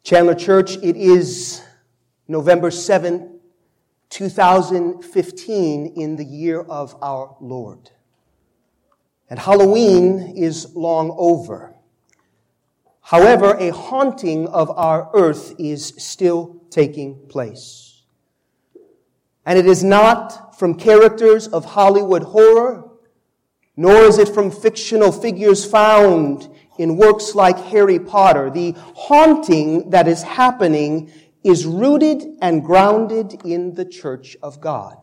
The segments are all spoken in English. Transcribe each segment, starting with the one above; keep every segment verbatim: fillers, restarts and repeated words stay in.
Chandler Church, it is November seventh, two thousand fifteen, in the year of our Lord. And Halloween is long over. However, a haunting of our earth is still taking place. And it is not from characters of Hollywood horror, nor is it from fictional figures found in works like Harry Potter. The haunting that is happening is rooted and grounded in the Church of God.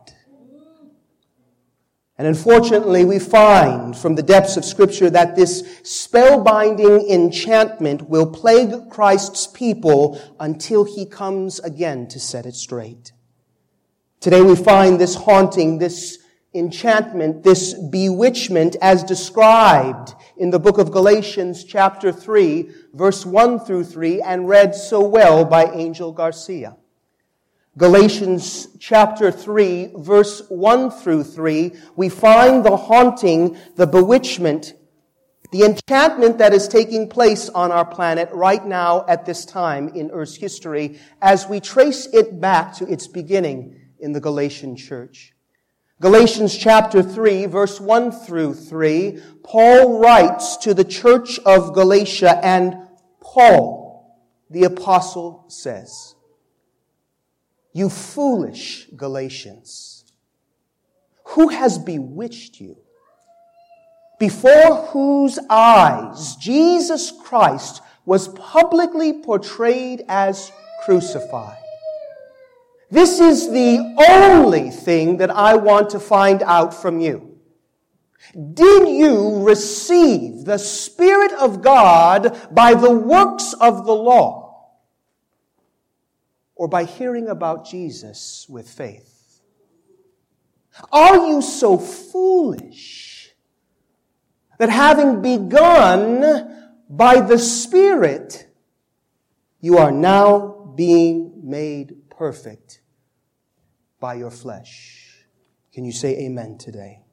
And unfortunately, we find from the depths of Scripture that this spellbinding enchantment will plague Christ's people until He comes again to set it straight. Today we find this haunting, this enchantment, this bewitchment as described in the book of Galatians chapter three, verse one through three, and read so well by Angel Garcia. Galatians chapter three, verse one through three, we find the haunting, the bewitchment, the enchantment that is taking place on our planet right now at this time in Earth's history as we trace it back to its beginning in the Galatian church. Galatians chapter three, verse one through three, Paul writes to the church of Galatia, and Paul, the apostle, says, "You foolish Galatians, who has bewitched you? Before whose eyes Jesus Christ was publicly portrayed as crucified. This is the only thing that I want to find out from you. Did you receive the Spirit of God by the works of the law, or by hearing about Jesus with faith? Are you so foolish that having begun by the Spirit, you are now being made perfect by your flesh?" Can you say amen today?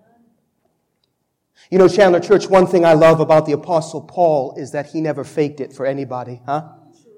You know, Chandler Church, one thing I love about the Apostle Paul is that he never faked it for anybody, huh?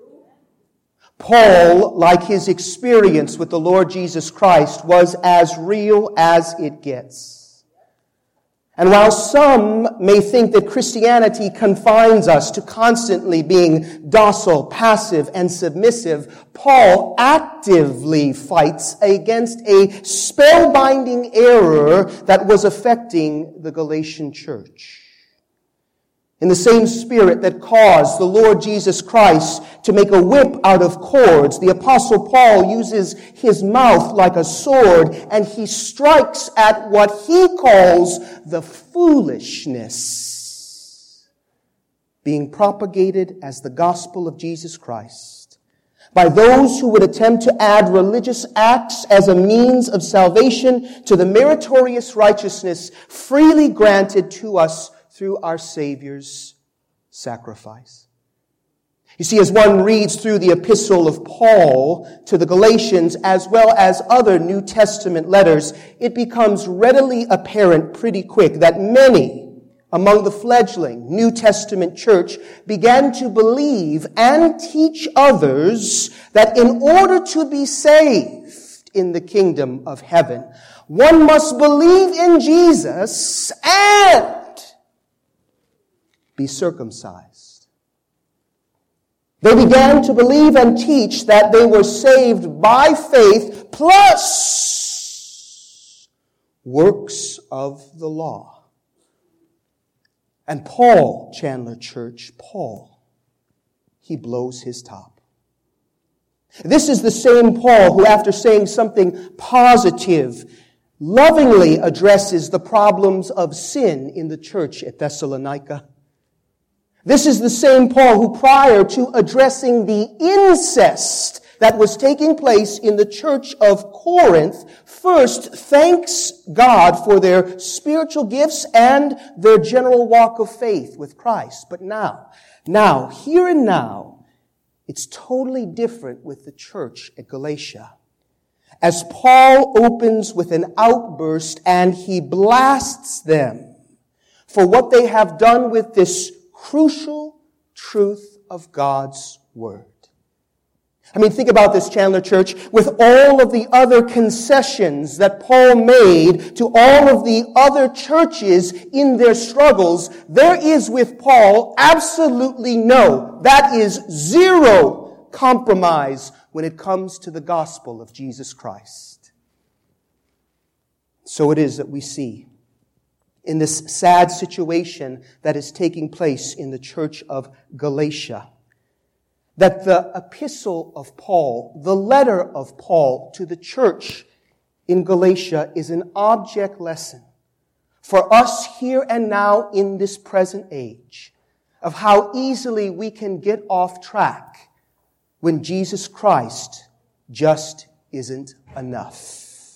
Paul, like his experience with the Lord Jesus Christ, was as real as it gets. And while some may think that Christianity confines us to constantly being docile, passive, and submissive, Paul actively fights against a spellbinding error that was affecting the Galatian church. In the same spirit that caused the Lord Jesus Christ to make a whip out of cords, the Apostle Paul uses his mouth like a sword, and he strikes at what he calls the foolishness being propagated as the gospel of Jesus Christ by those who would attempt to add religious acts as a means of salvation to the meritorious righteousness freely granted to us through our Savior's sacrifice. You see, as one reads through the epistle of Paul to the Galatians as well as other New Testament letters, it becomes readily apparent pretty quick that many among the fledgling New Testament church began to believe and teach others that in order to be saved in the kingdom of heaven, one must believe in Jesus and be circumcised. They began to believe and teach that they were saved by faith plus works of the law. And Paul, Chandler Church, Paul, he blows his top. This is the same Paul who, after saying something positive, lovingly addresses the problems of sin in the church at Thessalonica. This is the same Paul who, prior to addressing the incest that was taking place in the church of Corinth, first thanks God for their spiritual gifts and their general walk of faith with Christ. But now, now, here and now, it's totally different with the church at Galatia. As Paul opens with an outburst and he blasts them for what they have done with this crucial truth of God's Word. I mean, think about this, Chandler Church. With all of the other concessions that Paul made to all of the other churches in their struggles, there is with Paul absolutely no, that is zero compromise when it comes to the gospel of Jesus Christ. So it is that we see in this sad situation that is taking place in the church of Galatia, that the epistle of Paul, the letter of Paul to the church in Galatia is an object lesson for us here and now in this present age of how easily we can get off track when Jesus Christ just isn't enough.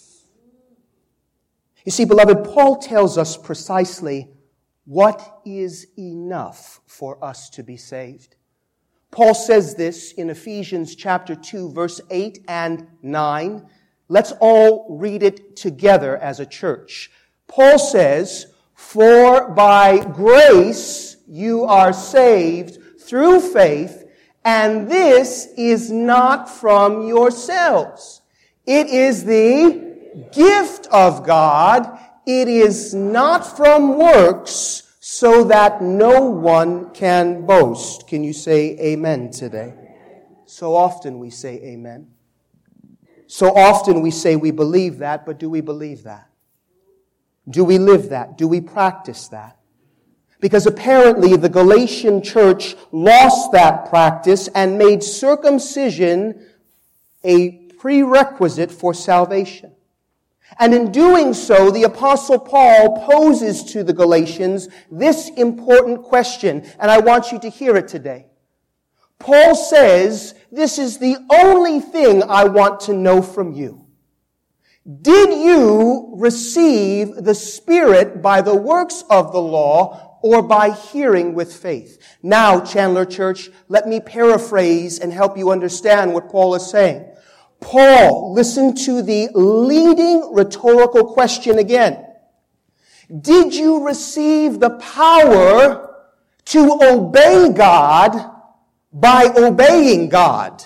You see, beloved, Paul tells us precisely what is enough for us to be saved. Paul says this in Ephesians chapter two, verse eight and nine. Let's all read it together as a church. Paul says, "For by grace you are saved through faith, and this is not from yourselves. It is the gift of God. It is not from works, so that no one can boast." Can you say amen today? So often we say amen. So often we say we believe that, but do we believe that? Do we live that? Do we practice that? Because apparently the Galatian church lost that practice and made circumcision a prerequisite for salvation. And in doing so, the Apostle Paul poses to the Galatians this important question, and I want you to hear it today. Paul says, this is the only thing I want to know from you. Did you receive the Spirit by the works of the law or by hearing with faith? Now, Chandler Church, let me paraphrase and help you understand what Paul is saying. Paul, listen to the leading rhetorical question again. Did you receive the power to obey God by obeying God,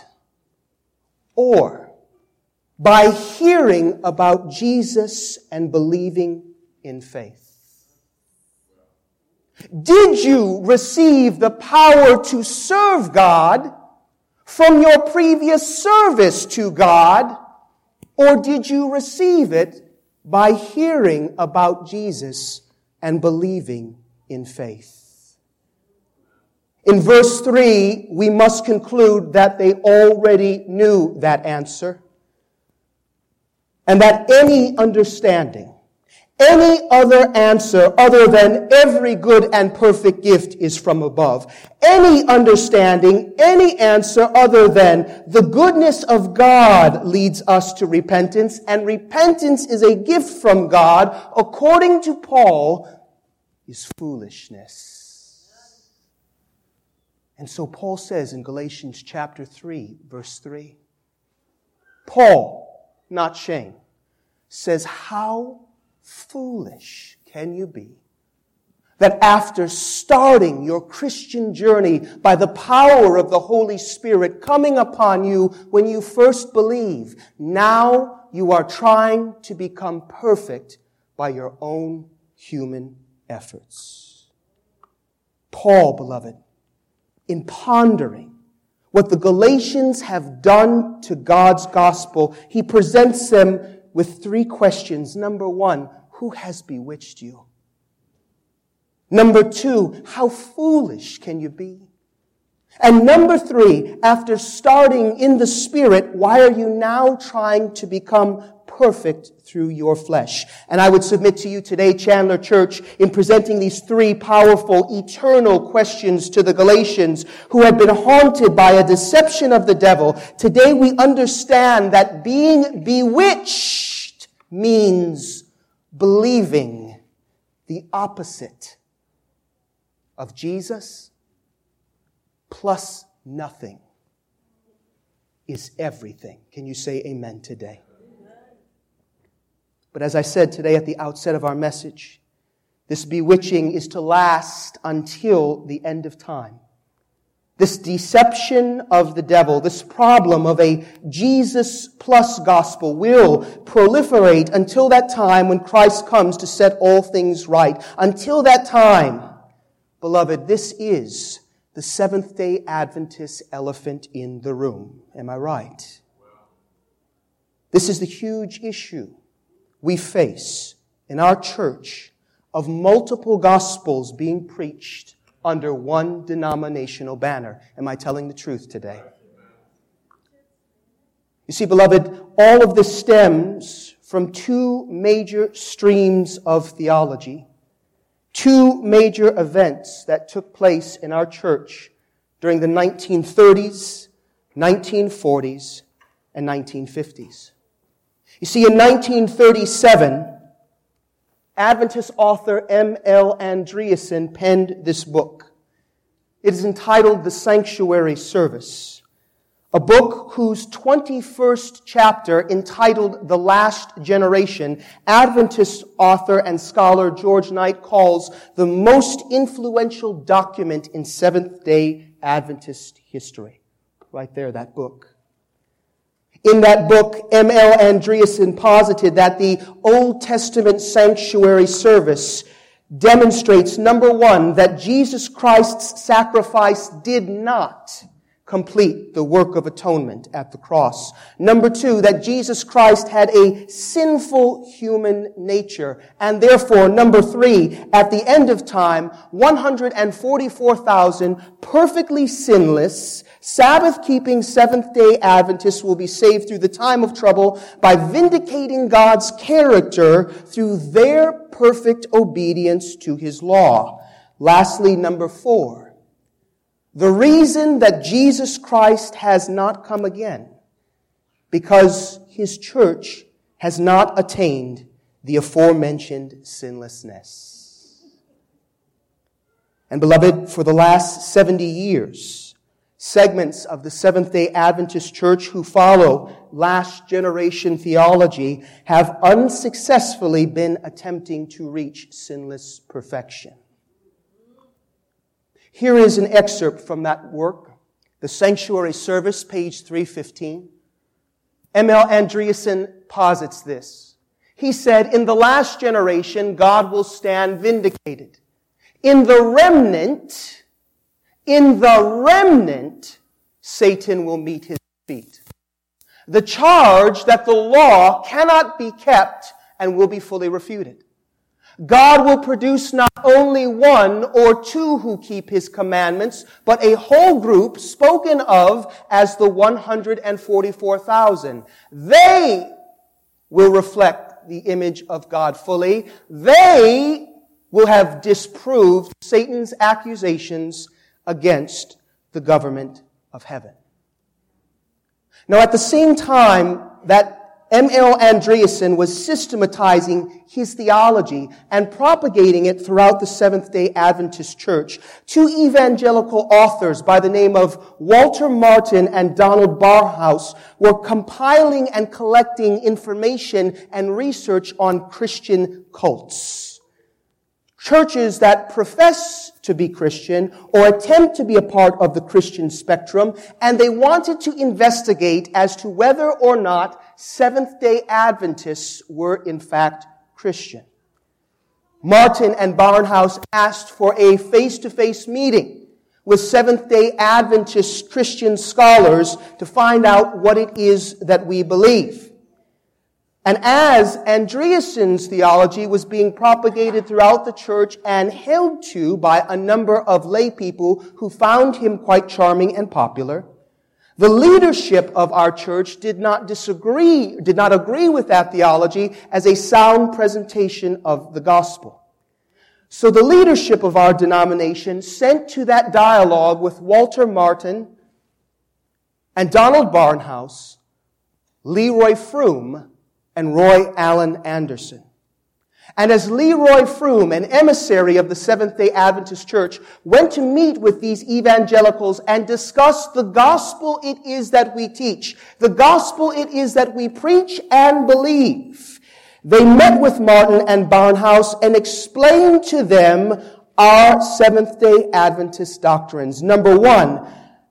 or by hearing about Jesus and believing in faith? Did you receive the power to serve God from your previous service to God, or did you receive it by hearing about Jesus and believing in faith? In verse three, we must conclude that they already knew that answer, and that any understanding, any other answer other than every good and perfect gift is from above. Any understanding, any answer other than the goodness of God leads us to repentance, and repentance is a gift from God, according to Paul, is foolishness. And so Paul says in Galatians chapter three, verse three, Paul, not Shane, says, how foolish can you be that after starting your Christian journey by the power of the Holy Spirit coming upon you when you first believe, now you are trying to become perfect by your own human efforts. Paul, beloved, in pondering what the Galatians have done to God's gospel, he presents them with three questions. Number one, who has bewitched you? Number two, how foolish can you be? And number three, after starting in the Spirit, why are you now trying to become perfect through your flesh? And I would submit to you today, Chandler Church, in presenting these three powerful, eternal questions to the Galatians who had been haunted by a deception of the devil, today we understand that being bewitched means believing the opposite of Jesus plus nothing is everything. Can you say amen today? But as I said today at the outset of our message, this bewitching is to last until the end of time. This deception of the devil, this problem of a Jesus plus gospel will proliferate until that time when Christ comes to set all things right. Until that time, beloved, this is the Seventh-day Adventist elephant in the room. Am I right? This is the huge issue we face in our church of multiple gospels being preached under one denominational banner. Am I telling the truth today? You see, beloved, all of this stems from two major streams of theology, two major events that took place in our church during the nineteen thirties, nineteen forties, and nineteen fifties. You see, in nineteen thirty-seven, Adventist author M L Andreasen penned this book. It is entitled The Sanctuary Service, a book whose twenty-first chapter, entitled The Last Generation, Adventist author and scholar George Knight calls the most influential document in Seventh-day Adventist history. Right there, that book. In that book, M L Andreasen posited that the Old Testament sanctuary service demonstrates, number one, that Jesus Christ's sacrifice did not complete the work of atonement at the cross. Number two, that Jesus Christ had a sinful human nature. And therefore, number three, at the end of time, one hundred forty-four thousand perfectly sinless, Sabbath-keeping Seventh-day Adventists will be saved through the time of trouble by vindicating God's character through their perfect obedience to His law. Lastly, number four, the reason that Jesus Christ has not come again, because His church has not attained the aforementioned sinlessness. And beloved, for the last seventy years, segments of the Seventh-day Adventist Church who follow last generation theology have unsuccessfully been attempting to reach sinless perfection. Here is an excerpt from that work, The Sanctuary Service, page three fifteen. M L Andreasen posits this. He said, in the last generation, God will stand vindicated. In the remnant, in the remnant, Satan will meet his defeat. The charge that the law cannot be kept and will be fully refuted. God will produce not only one or two who keep His commandments, but a whole group spoken of as the one hundred forty-four thousand. They will reflect the image of God fully. They will have disproved Satan's accusations against the government of heaven. Now, at the same time that M L Andreasen was systematizing his theology and propagating it throughout the Seventh-day Adventist Church, two evangelical authors by the name of Walter Martin and Donald Barnhouse were compiling and collecting information and research on Christian cults. Churches that profess to be Christian or attempt to be a part of the Christian spectrum, and they wanted to investigate as to whether or not Seventh-day Adventists were in fact Christian. Martin and Barnhouse asked for a face-to-face meeting with Seventh-day Adventist Christian scholars to find out what it is that we believe. And as Andreasen's theology was being propagated throughout the church and held to by a number of lay people who found him quite charming and popular, the leadership of our church did not disagree, did not agree with that theology as a sound presentation of the gospel. So the leadership of our denomination sent to that dialogue with Walter Martin and Donald Barnhouse, Leroy Froom, and Roy Allen Anderson. And as Leroy Froom, an emissary of the Seventh-day Adventist Church, went to meet with these evangelicals and discuss the gospel it is that we teach, the gospel it is that we preach and believe, they met with Martin and Barnhouse and explained to them our Seventh-day Adventist doctrines. Number one,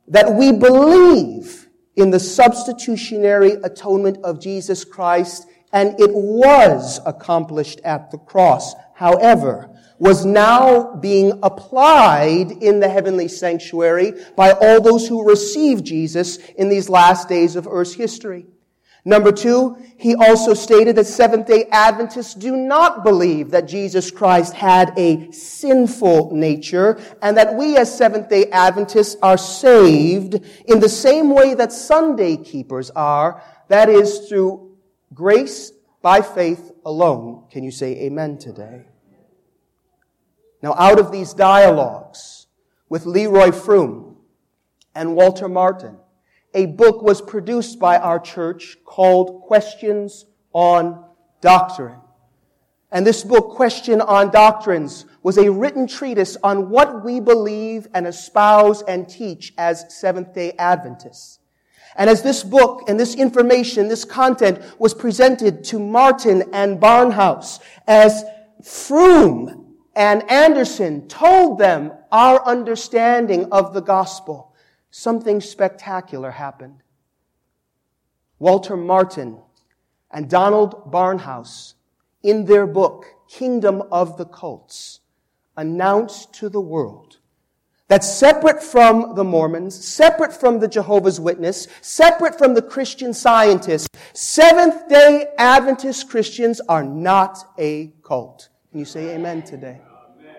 that we believe in the substitutionary atonement of Jesus Christ, and it was accomplished at the cross. However, was now being applied in the heavenly sanctuary by all those who received Jesus in these last days of Earth's history. Number two, he also stated that Seventh-day Adventists do not believe that Jesus Christ had a sinful nature, and that we as Seventh-day Adventists are saved in the same way that Sunday keepers are, that is, through grace by faith alone. Can you say amen today? Now, out of these dialogues with Leroy Froom and Walter Martin, a book was produced by our church called Questions on Doctrine. And this book, Question on Doctrines, was a written treatise on what we believe and espouse and teach as Seventh-day Adventists. And as this book and this information, this content was presented to Martin and Barnhouse, as Froom and Anderson told them our understanding of the gospel, something spectacular happened. Walter Martin and Donald Barnhouse, in their book, Kingdom of the Cults, announced to the world that separate from the Mormons, separate from the Jehovah's Witness, separate from the Christian Scientists, Seventh-day Adventist Christians are not a cult. Can you say amen today? Amen.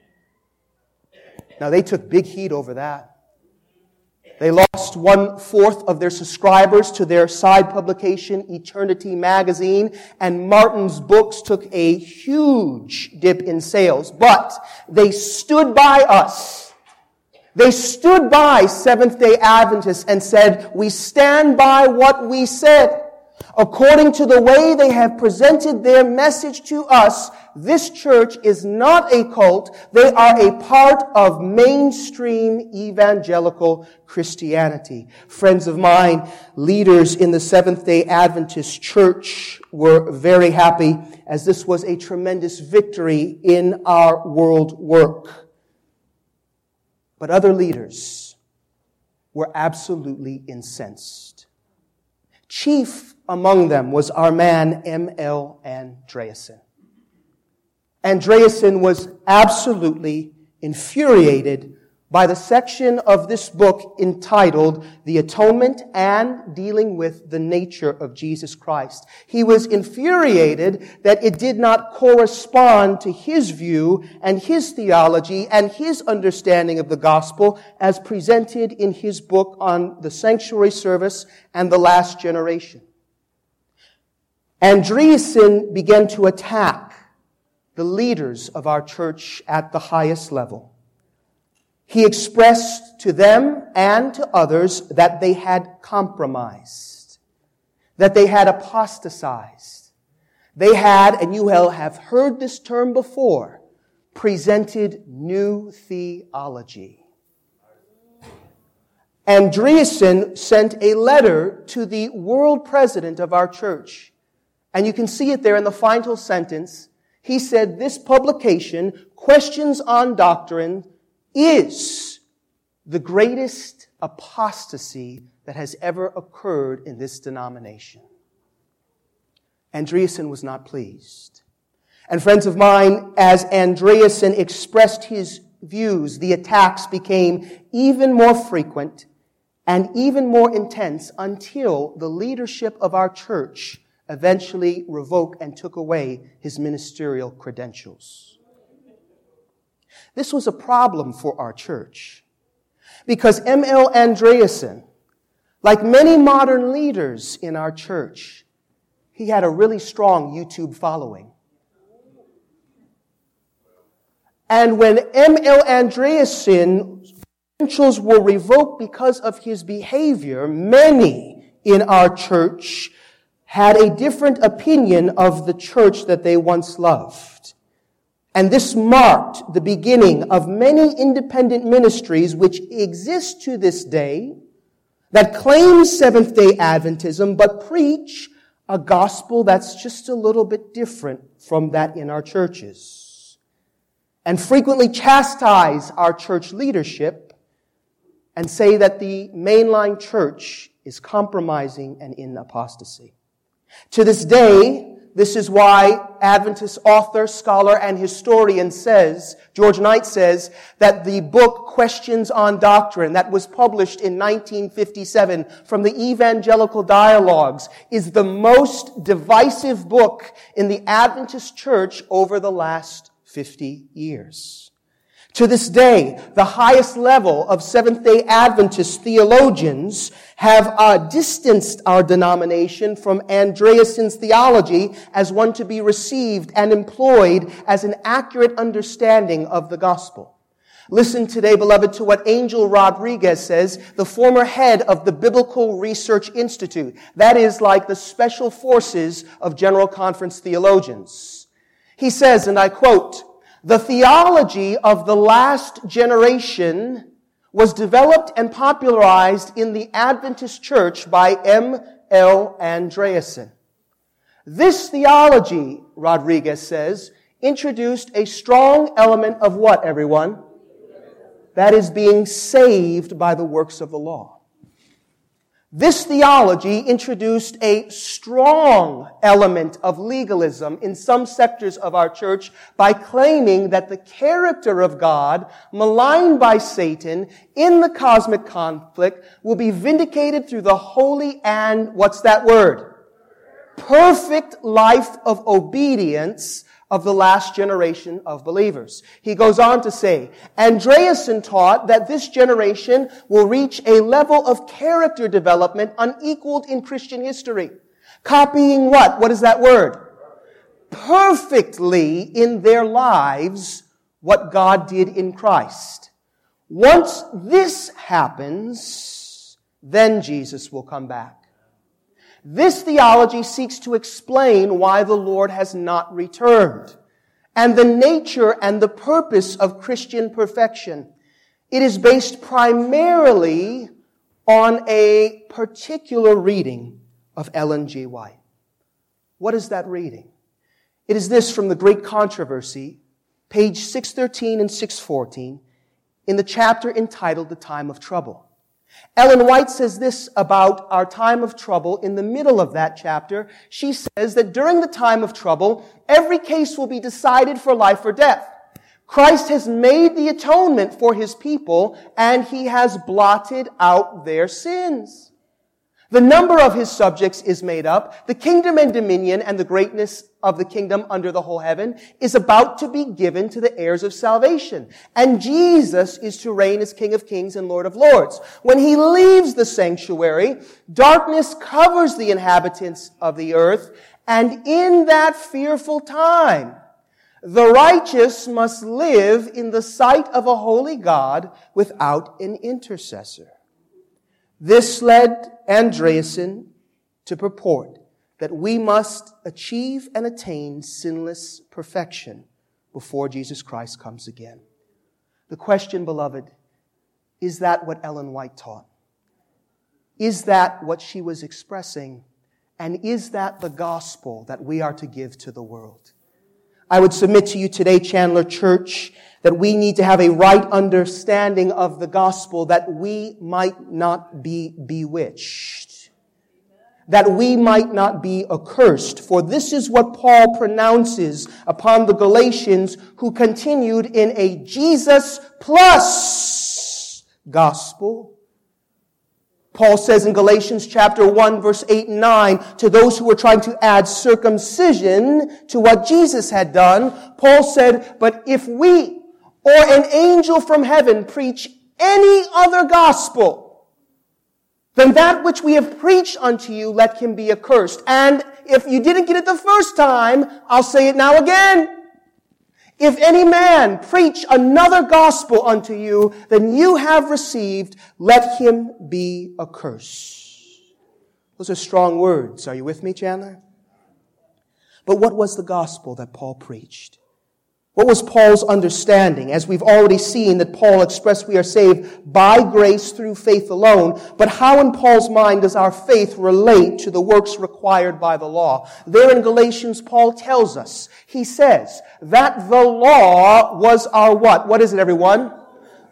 Now, they took big heat over that. They lost one-fourth of their subscribers to their side publication, Eternity Magazine, and Martin's books took a huge dip in sales. But they stood by us. They stood by Seventh-day Adventists and said, we stand by what we said. According to the way they have presented their message to us, this church is not a cult. They are a part of mainstream evangelical Christianity. Friends of mine, leaders in the Seventh-day Adventist Church were very happy, as this was a tremendous victory in our world work. But other leaders were absolutely incensed. Chief among them was our man M L Andreasen. Andreasen was absolutely infuriated by the section of this book entitled The Atonement and Dealing with the Nature of Jesus Christ. He was infuriated that it did not correspond to his view and his theology and his understanding of the gospel as presented in his book on the sanctuary service and the last generation. Andreasen began to attack the leaders of our church at the highest level. He expressed to them and to others that they had compromised, that they had apostatized. They had, and you will have heard this term before, presented new theology. Andreasen sent a letter to the world president of our church, and you can see it there in the final sentence. He said, this publication, Questions on Doctrine, is the greatest apostasy that has ever occurred in this denomination. Andreasen was not pleased. And friends of mine, as Andreasen expressed his views, the attacks became even more frequent and even more intense until the leadership of our church eventually revoked and took away his ministerial credentials. This was a problem for our church because M L Andreasen, like many modern leaders in our church, he had a really strong YouTube following. And when M L Andreasen's credentials were revoked because of his behavior, many in our church had a different opinion of the church that they once loved. And this marked the beginning of many independent ministries which exist to this day that claim Seventh-day Adventism but preach a gospel that's just a little bit different from that in our churches, and frequently chastise our church leadership and say that the mainline church is compromising and in apostasy. To this day, this is why Adventist author, scholar, and historian says, George Knight says, that the book Questions on Doctrine that was published in nineteen fifty-seven from the Evangelical Dialogues is the most divisive book in the Adventist church over the last fifty years. To this day, the highest level of Seventh-day Adventist theologians have uh, distanced our denomination from Andreassen's theology as one to be received and employed as an accurate understanding of the gospel. Listen today, beloved, to what Angel Rodriguez says, the former head of the Biblical Research Institute. That is like the special forces of General Conference theologians. He says, and I quote, "The theology of the last generation was developed and popularized in the Adventist Church by M L Andreassen. This theology," Rodriguez says, "introduced a strong element of what, everyone? That is being saved by the works of the law. This theology introduced a strong element of legalism in some sectors of our church by claiming that the character of God, maligned by Satan in the cosmic conflict, will be vindicated through the holy and, what's that word? Perfect life of obedience of the last generation of believers." He goes on to say, Andreassen taught that this generation will reach a level of character development unequaled in Christian history. Copying what? What is that word? Perfectly in their lives what God did in Christ. Once this happens, then Jesus will come back. This theology seeks to explain why the Lord has not returned and the nature and the purpose of Christian perfection. It is based primarily on a particular reading of Ellen G. White. What is that reading? It is this from the Great Controversy, page six thirteen and six fourteen, in the chapter entitled The Time of Trouble. Ellen White says this about our time of trouble in the middle of that chapter. She says that during the time of trouble, every case will be decided for life or death. Christ has made the atonement for His people, and He has blotted out their sins. The number of His subjects is made up. The kingdom and dominion and the greatness of the kingdom under the whole heaven is about to be given to the heirs of salvation. And Jesus is to reign as King of Kings and Lord of Lords. When He leaves the sanctuary, darkness covers the inhabitants of the earth, and in that fearful time, the righteous must live in the sight of a holy God without an intercessor. This led Andreassen to purport that we must achieve and attain sinless perfection before Jesus Christ comes again. The question, beloved, is that what Ellen White taught? Is that what she was expressing? And is that the gospel that we are to give to the world? I would submit to you today, Chandler Church, that we need to have a right understanding of the gospel that we might not be bewitched, that we might not be accursed. For this is what Paul pronounces upon the Galatians who continued in a Jesus plus gospel. Paul says in Galatians chapter one, verse eight and nine, to those who were trying to add circumcision to what Jesus had done, Paul said, "But if we or an angel from heaven preach any other gospel than that which we have preached unto you, let him be accursed." And if you didn't get it the first time, I'll say it now again. "If any man preach another gospel unto you than you have received, let him be accursed." Those are strong words. Are you with me, Chandler? But what was the gospel that Paul preached? What was Paul's understanding? As we've already seen that Paul expressed we are saved by grace through faith alone, but how in Paul's mind does our faith relate to the works required by the law? There in Galatians, Paul tells us, he says, that the law was our what? What is it, everyone?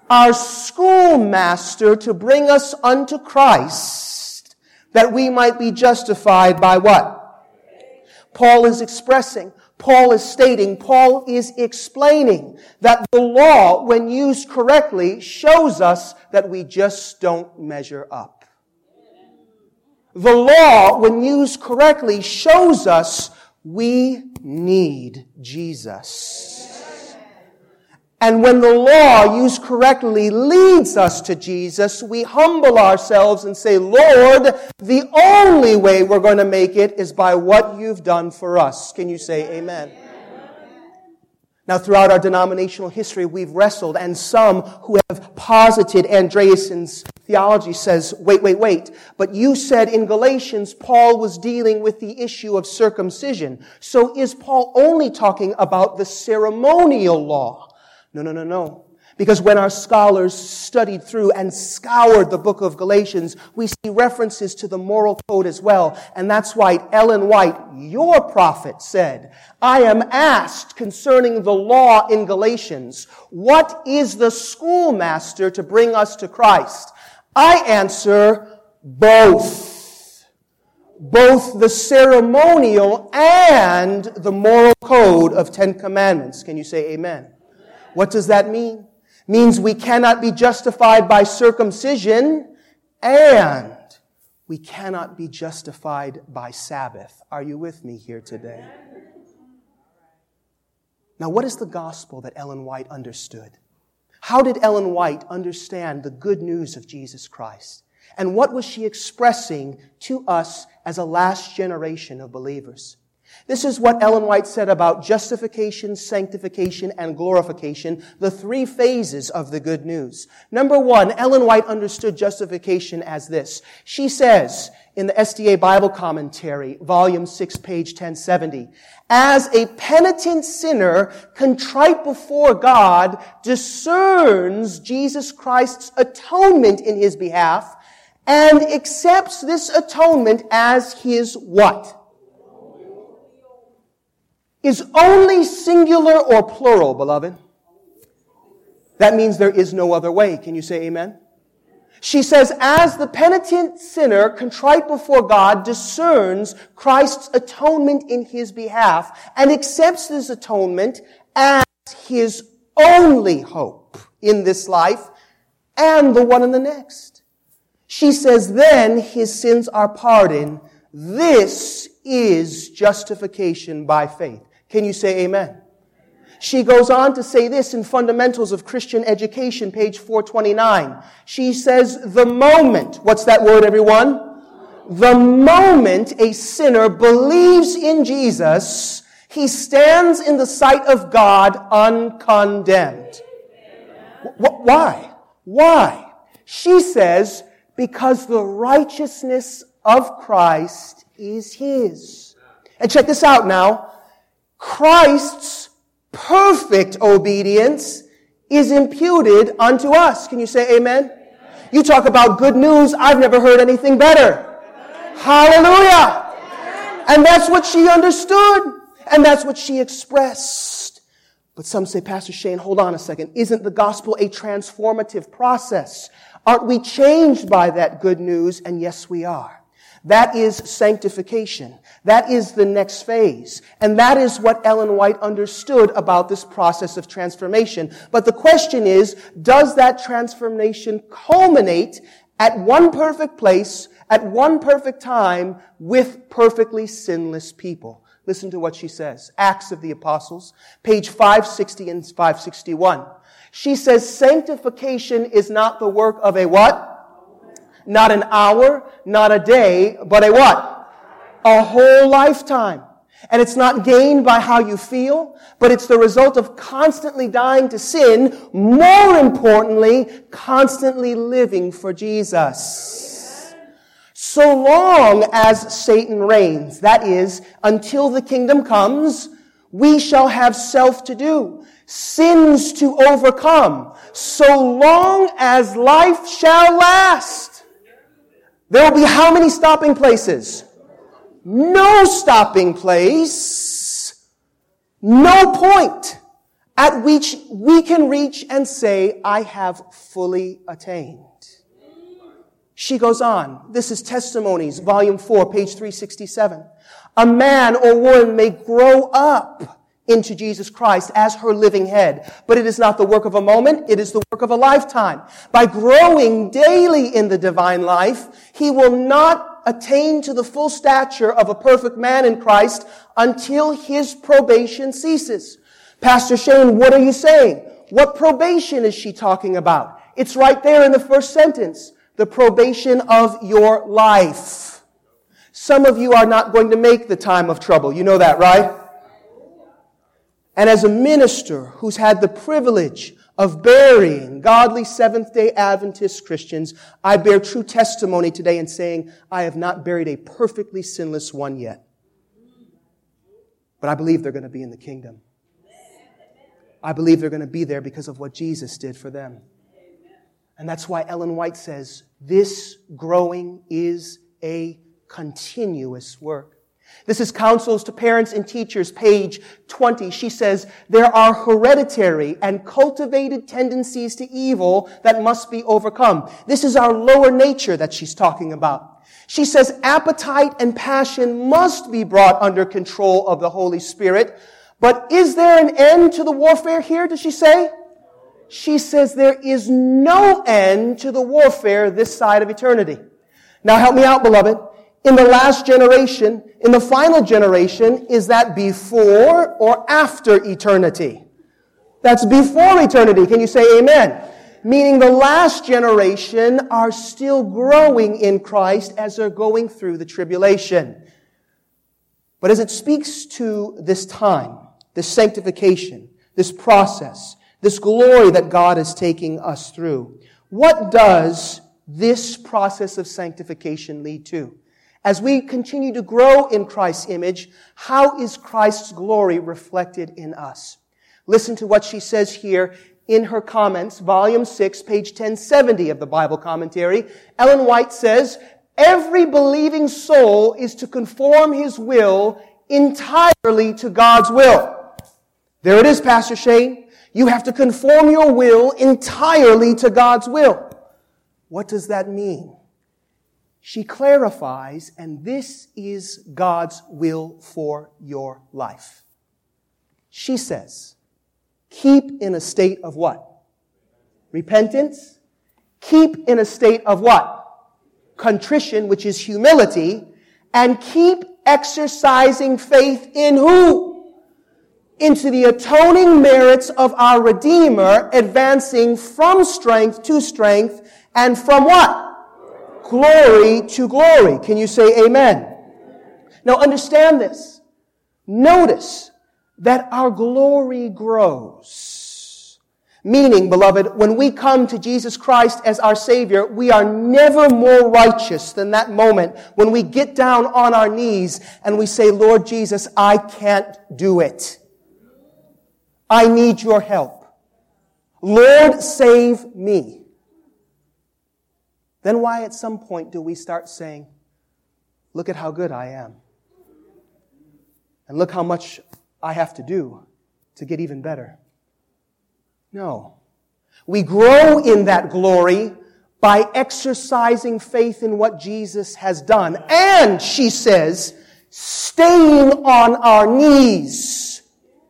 our schoolmaster to bring us unto Christ, that we might be justified by what? Paul is expressing, Paul is stating, Paul is explaining that the law, when used correctly, shows us that we just don't measure up. The law, when used correctly, shows us we need Jesus. And when the law, used correctly, leads us to Jesus, we humble ourselves and say, Lord, the only way we're going to make it is by what you've done for us. Can you say amen? Now, throughout our denominational history, we've wrestled, and some who have posited Andreassen's theology says, wait, wait, wait. But you said in Galatians, Paul was dealing with the issue of circumcision. So is Paul only talking about the ceremonial law? No, no, no, no. Because when our scholars studied through and scoured the book of Galatians, we see references to the moral code as well. And that's why Ellen White, your prophet, said, I am asked concerning the law in Galatians, what is the schoolmaster to bring us to Christ? I answer, both. Both the ceremonial and the moral code of Ten Commandments. Can you say amen? What does that mean? Means we cannot be justified by circumcision, and we cannot be justified by Sabbath. Are you with me here today? Now, what is the gospel that Ellen White understood? How did Ellen White understand the good news of Jesus Christ? And what was she expressing to us as a last generation of believers? This is what Ellen White said about justification, sanctification, and glorification, the three phases of the good news. Number one, Ellen White understood justification as this. She says in the S D A Bible Commentary, volume six, page ten seventy, as a penitent sinner contrite before God discerns Jesus Christ's atonement in his behalf and accepts this atonement as his what? Is only singular or plural, beloved? That means there is no other way. Can you say amen? She says, as the penitent sinner contrite before God discerns Christ's atonement in his behalf and accepts this atonement as his only hope in this life and the one in the next. She says, then his sins are pardoned. This is justification by faith. Can you say amen? She goes on to say this in Fundamentals of Christian Education, page four twenty-nine. She says, the moment, what's that word, everyone? The moment a sinner believes in Jesus, he stands in the sight of God uncondemned. W- why? Why? She says, because the righteousness of Christ is his. And check this out now. Christ's perfect obedience is imputed unto us. Can you say amen? Amen. You talk about good news. I've never heard anything better. Amen. Hallelujah. Amen. And that's what she understood. And that's what she expressed. But some say, Pastor Shane, hold on a second. Isn't the gospel a transformative process? Aren't we changed by that good news? And yes, we are. That is sanctification. That is the next phase. And that is what Ellen White understood about this process of transformation. But the question is, does that transformation culminate at one perfect place, at one perfect time, with perfectly sinless people? Listen to what she says. Acts of the Apostles, page five sixty and five sixty-one. She says, sanctification is not the work of a what? Not an hour, not a day, but a what? A whole lifetime. And it's not gained by how you feel, but it's the result of constantly dying to sin, more importantly, constantly living for Jesus. So long as Satan reigns, that is, until the kingdom comes, we shall have self to do, sins to overcome, so long as life shall last. There will be how many stopping places? No stopping place. No point. at which we can reach and say, I have fully attained. She goes on. This is Testimonies, volume four, page three sixty-seven. A man or woman may grow up into Jesus Christ as her living head, but it is not the work of a moment, it is the work of a lifetime. By growing daily in the divine life, he will not attain to the full stature of a perfect man in Christ until his probation ceases. Pastor Shane, what are you saying? What probation is she talking about? It's right there in the first sentence. The probation of your life. Some of you are not going to make the time of trouble. You know that, right? And as a minister who's had the privilege of burying godly Seventh-day Adventist Christians, I bear true testimony today in saying, I have not buried a perfectly sinless one yet. But I believe they're going to be in the kingdom. I believe they're going to be there because of what Jesus did for them. And that's why Ellen White says, this growing is a continuous work. This is Counsels to Parents and Teachers, page twenty. She says, there are hereditary and cultivated tendencies to evil that must be overcome. This is our lower nature that she's talking about. She says, appetite and passion must be brought under control of the Holy Spirit. But is there an end to the warfare here, does she say? She says there is no end to the warfare this side of eternity. Now help me out, beloved. In the last generation, in the final generation, is that before or after eternity? That's before eternity. Can you say amen? Meaning the last generation are still growing in Christ as they're going through the tribulation. But as it speaks to this time, this sanctification, this process, this glory that God is taking us through, what does this process of sanctification lead to? As we continue to grow in Christ's image, how is Christ's glory reflected in us? Listen to what she says here in her comments, volume six, page ten seventy of the Bible commentary. Ellen White says, every believing soul is to conform his will entirely to God's will. There it is, Pastor Shane. You have to conform your will entirely to God's will. What does that mean? She clarifies, and this is God's will for your life. She says, keep in a state of what? Repentance. Keep in a state of what? Contrition, which is humility. And keep exercising faith in who? Into the atoning merits of our Redeemer, advancing from strength to strength, and from what? Glory to glory. Can you say amen? Now understand this. Notice that our glory grows. Meaning, beloved, when we come to Jesus Christ as our Savior, we are never more righteous than that moment when we get down on our knees and we say, Lord Jesus, I can't do it. I need your help. Lord, save me. Then why at some point do we start saying, look at how good I am. And look how much I have to do to get even better. No. We grow in that glory by exercising faith in what Jesus has done. And, she says, staying on our knees.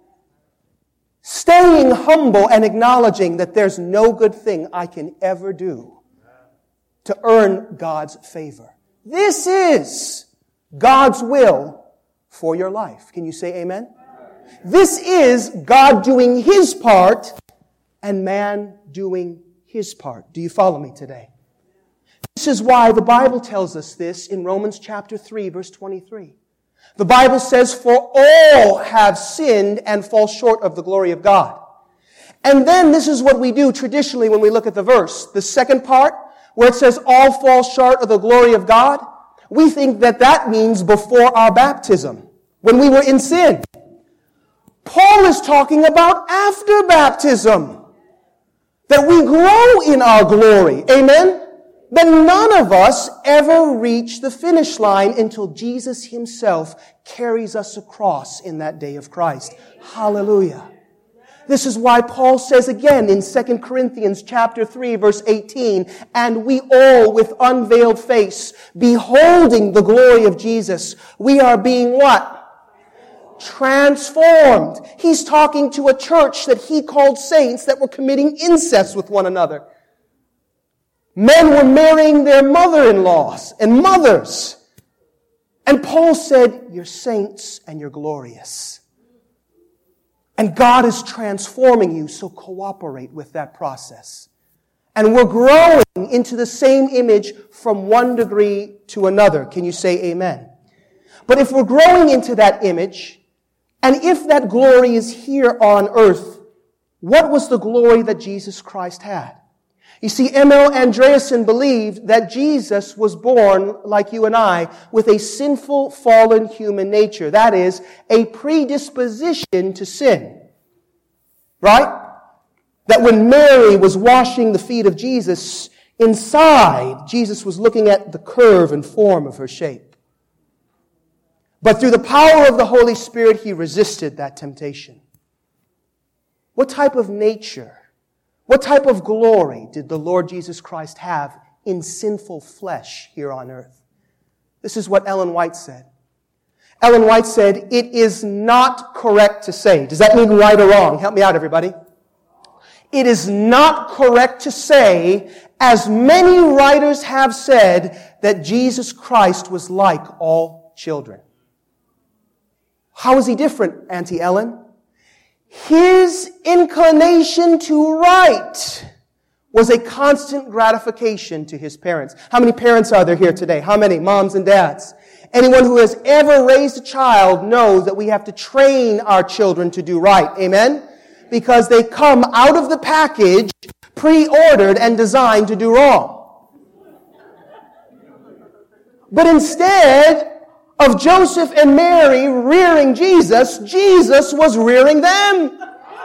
Staying humble and acknowledging that there's no good thing I can ever do to earn God's favor. This is God's will for your life. Can you say amen? This is God doing His part and man doing his part. Do you follow me today? This is why the Bible tells us this in Romans chapter three, verse twenty-three. The Bible says, for all have sinned and fall short of the glory of God. And then this is what we do traditionally when we look at the verse. The second part, where it says all fall short of the glory of God, we think that that means before our baptism, when we were in sin. Paul is talking about after baptism, that we grow in our glory. Amen? But none of us ever reach the finish line until Jesus Himself carries us across in that day of Christ. Hallelujah. This is why Paul says again in Second Corinthians chapter three, verse eighteen, and we all with unveiled face, beholding the glory of Jesus, we are being what? Transformed. He's talking to a church that he called saints that were committing incest with one another. Men were marrying their mother-in-laws and mothers. And Paul said, you're saints and you're glorious. And God is transforming you, so cooperate with that process. And we're growing into the same image from one degree to another. Can you say amen? But if we're growing into that image, and if that glory is here on earth, what was the glory that Jesus Christ had? You see, M L Andreasen believed that Jesus was born, like you and I, with a sinful, fallen human nature. That is, a predisposition to sin. Right? That when Mary was washing the feet of Jesus, inside, Jesus was looking at the curve and form of her shape. But through the power of the Holy Spirit, he resisted that temptation. What type of nature, what type of glory did the Lord Jesus Christ have in sinful flesh here on earth? This is what Ellen White said. Ellen White said, it is not correct to say. Does that mean right or wrong? Help me out, everybody. It is not correct to say, as many writers have said, that Jesus Christ was like all children. How is he different, Auntie Ellen? His inclination to write was a constant gratification to his parents. How many parents are there here today? How many? Moms and dads. Anyone who has ever raised a child knows that we have to train our children to do right. Amen? Because they come out of the package pre-ordered and designed to do wrong. But instead of Joseph and Mary rearing Jesus, Jesus was rearing them.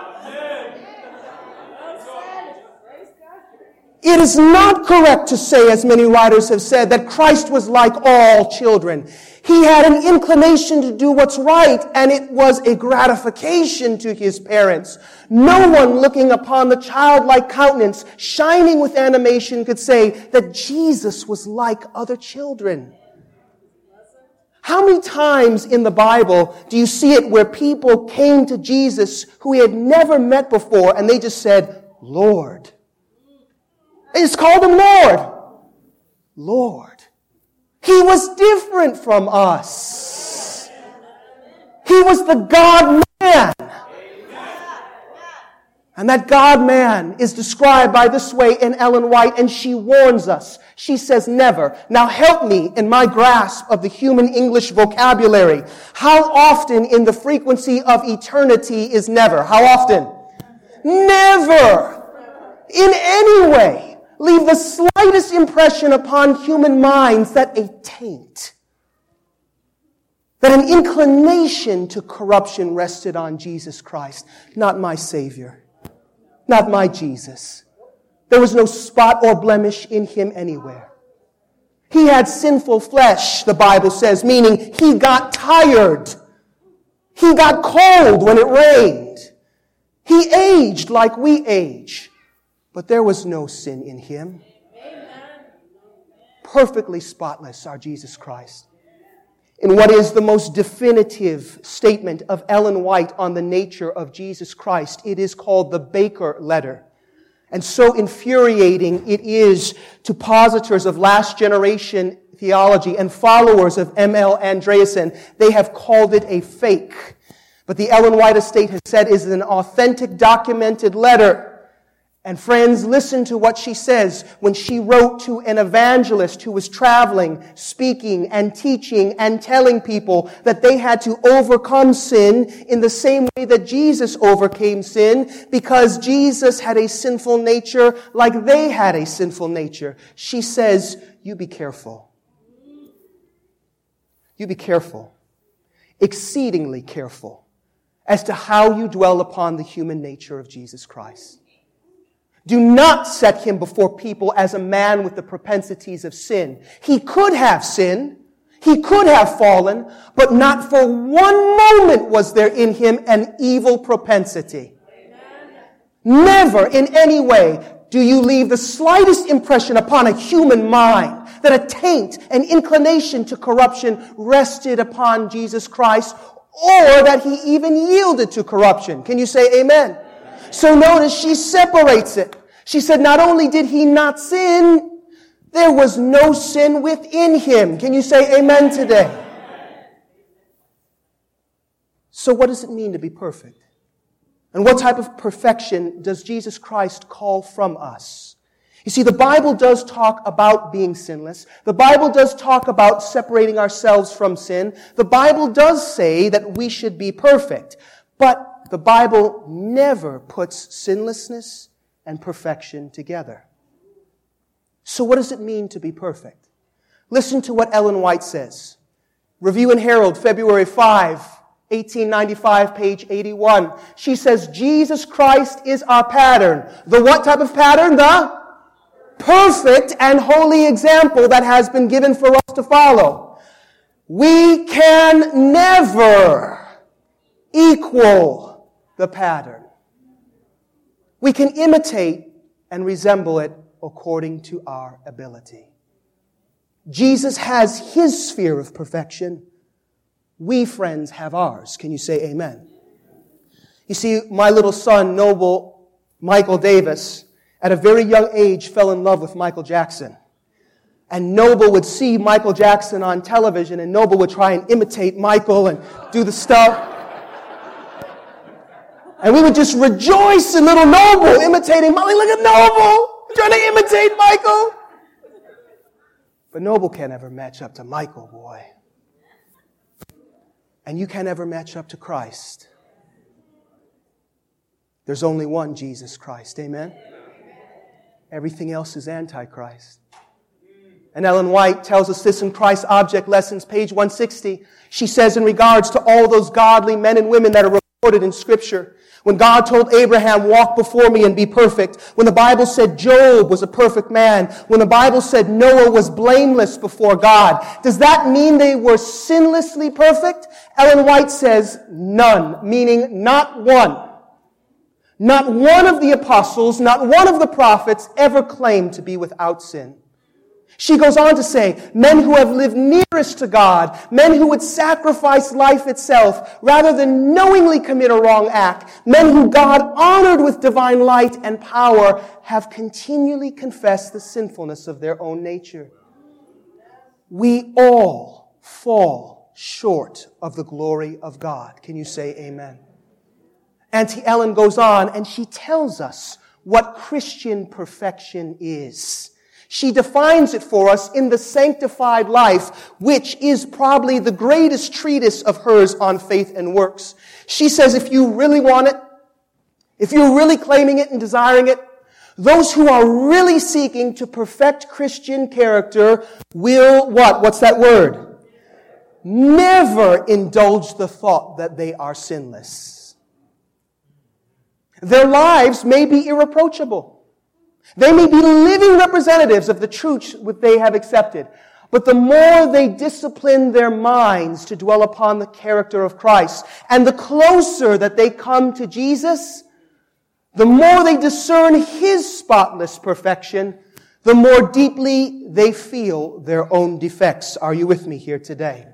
It is not correct to say, as many writers have said, that Christ was like all children. He had an inclination to do what's right, and it was a gratification to his parents. No one looking upon the childlike countenance, shining with animation, could say that Jesus was like other children. How many times in the Bible do you see it where people came to Jesus who he had never met before, and they just said, Lord? They just called him Lord. Lord. He was different from us. He was the God-man. And that God-man is described by this way in Ellen White, and she warns us. She says, never. Now help me in my grasp of the human English vocabulary. How often in the frequency of eternity is never? How often? Never. In any way. Leave the slightest impression upon human minds that a taint, that an inclination to corruption rested on Jesus Christ. Not my Savior. Not my Jesus. There was no spot or blemish in him anywhere. He had sinful flesh, the Bible says, meaning he got tired. He got cold when it rained. He aged like we age. But there was no sin in him. Amen. Perfectly spotless, our Jesus Christ. In what is the most definitive statement of Ellen White on the nature of Jesus Christ, it is called the Baker Letter. And so infuriating it is to positors of last generation theology and followers of M L Andreasen. They have called it a fake. But the Ellen White estate has said it is an authentic, documented letter. And friends, listen to what she says when she wrote to an evangelist who was traveling, speaking and teaching and telling people that they had to overcome sin in the same way that Jesus overcame sin, because Jesus had a sinful nature like they had a sinful nature. She says, you be careful. You be careful, exceedingly careful, as to how you dwell upon the human nature of Jesus Christ. Do not set him before people as a man with the propensities of sin. He could have sinned. He could have fallen, but not for one moment was there in him an evil propensity. Amen. Never in any way do you leave the slightest impression upon a human mind that a taint, an inclination to corruption rested upon Jesus Christ, or that he even yielded to corruption. Can you say amen? So notice she separates it. She said not only did he not sin, there was no sin within him. Can you say amen today? So what does it mean to be perfect? And what type of perfection does Jesus Christ call from us? You see, the Bible does talk about being sinless. The Bible does talk about separating ourselves from sin. The Bible does say that we should be perfect. But the Bible never puts sinlessness and perfection together. So what does it mean to be perfect? Listen to what Ellen White says. Review and Herald, February fifth, eighteen ninety-five, page eighty-one. She says, Jesus Christ is our pattern. The what type of pattern? The perfect and holy example that has been given for us to follow. We can never equal the pattern. We can imitate and resemble it according to our ability. Jesus has his sphere of perfection. We, friends, have ours. Can you say amen? You see, my little son, Noble Michael Davis, at a very young age, fell in love with Michael Jackson. And Noble would see Michael Jackson on television, and Noble would try and imitate Michael and do the stuff. And we would just rejoice in little Noble imitating Michael. Look at Noble, trying to imitate Michael. But Noble can't ever match up to Michael, boy. And you can't ever match up to Christ. There's only one Jesus Christ. Amen? Everything else is Antichrist. And Ellen White tells us this in Christ Object Lessons, page one sixty. She says in regards to all those godly men and women that are recorded in Scripture, when God told Abraham, walk before me and be perfect, when the Bible said Job was a perfect man, when the Bible said Noah was blameless before God, does that mean they were sinlessly perfect? Ellen White says none, meaning not one. Not one of the apostles, not one of the prophets ever claimed to be without sin. She goes on to say, men who have lived nearest to God, men who would sacrifice life itself rather than knowingly commit a wrong act, men who God honored with divine light and power, have continually confessed the sinfulness of their own nature. We all fall short of the glory of God. Can you say amen? Auntie Ellen goes on and she tells us what Christian perfection is. She defines it for us in the Sanctified Life, which is probably the greatest treatise of hers on faith and works. She says if you really want it, if you're really claiming it and desiring it, those who are really seeking to perfect Christian character will what? What's that word? Never indulge the thought that they are sinless. Their lives may be irreproachable. They may be living representatives of the truth that they have accepted. But the more they discipline their minds to dwell upon the character of Christ, and the closer that they come to Jesus, the more they discern His spotless perfection, the more deeply they feel their own defects. Are you with me here today?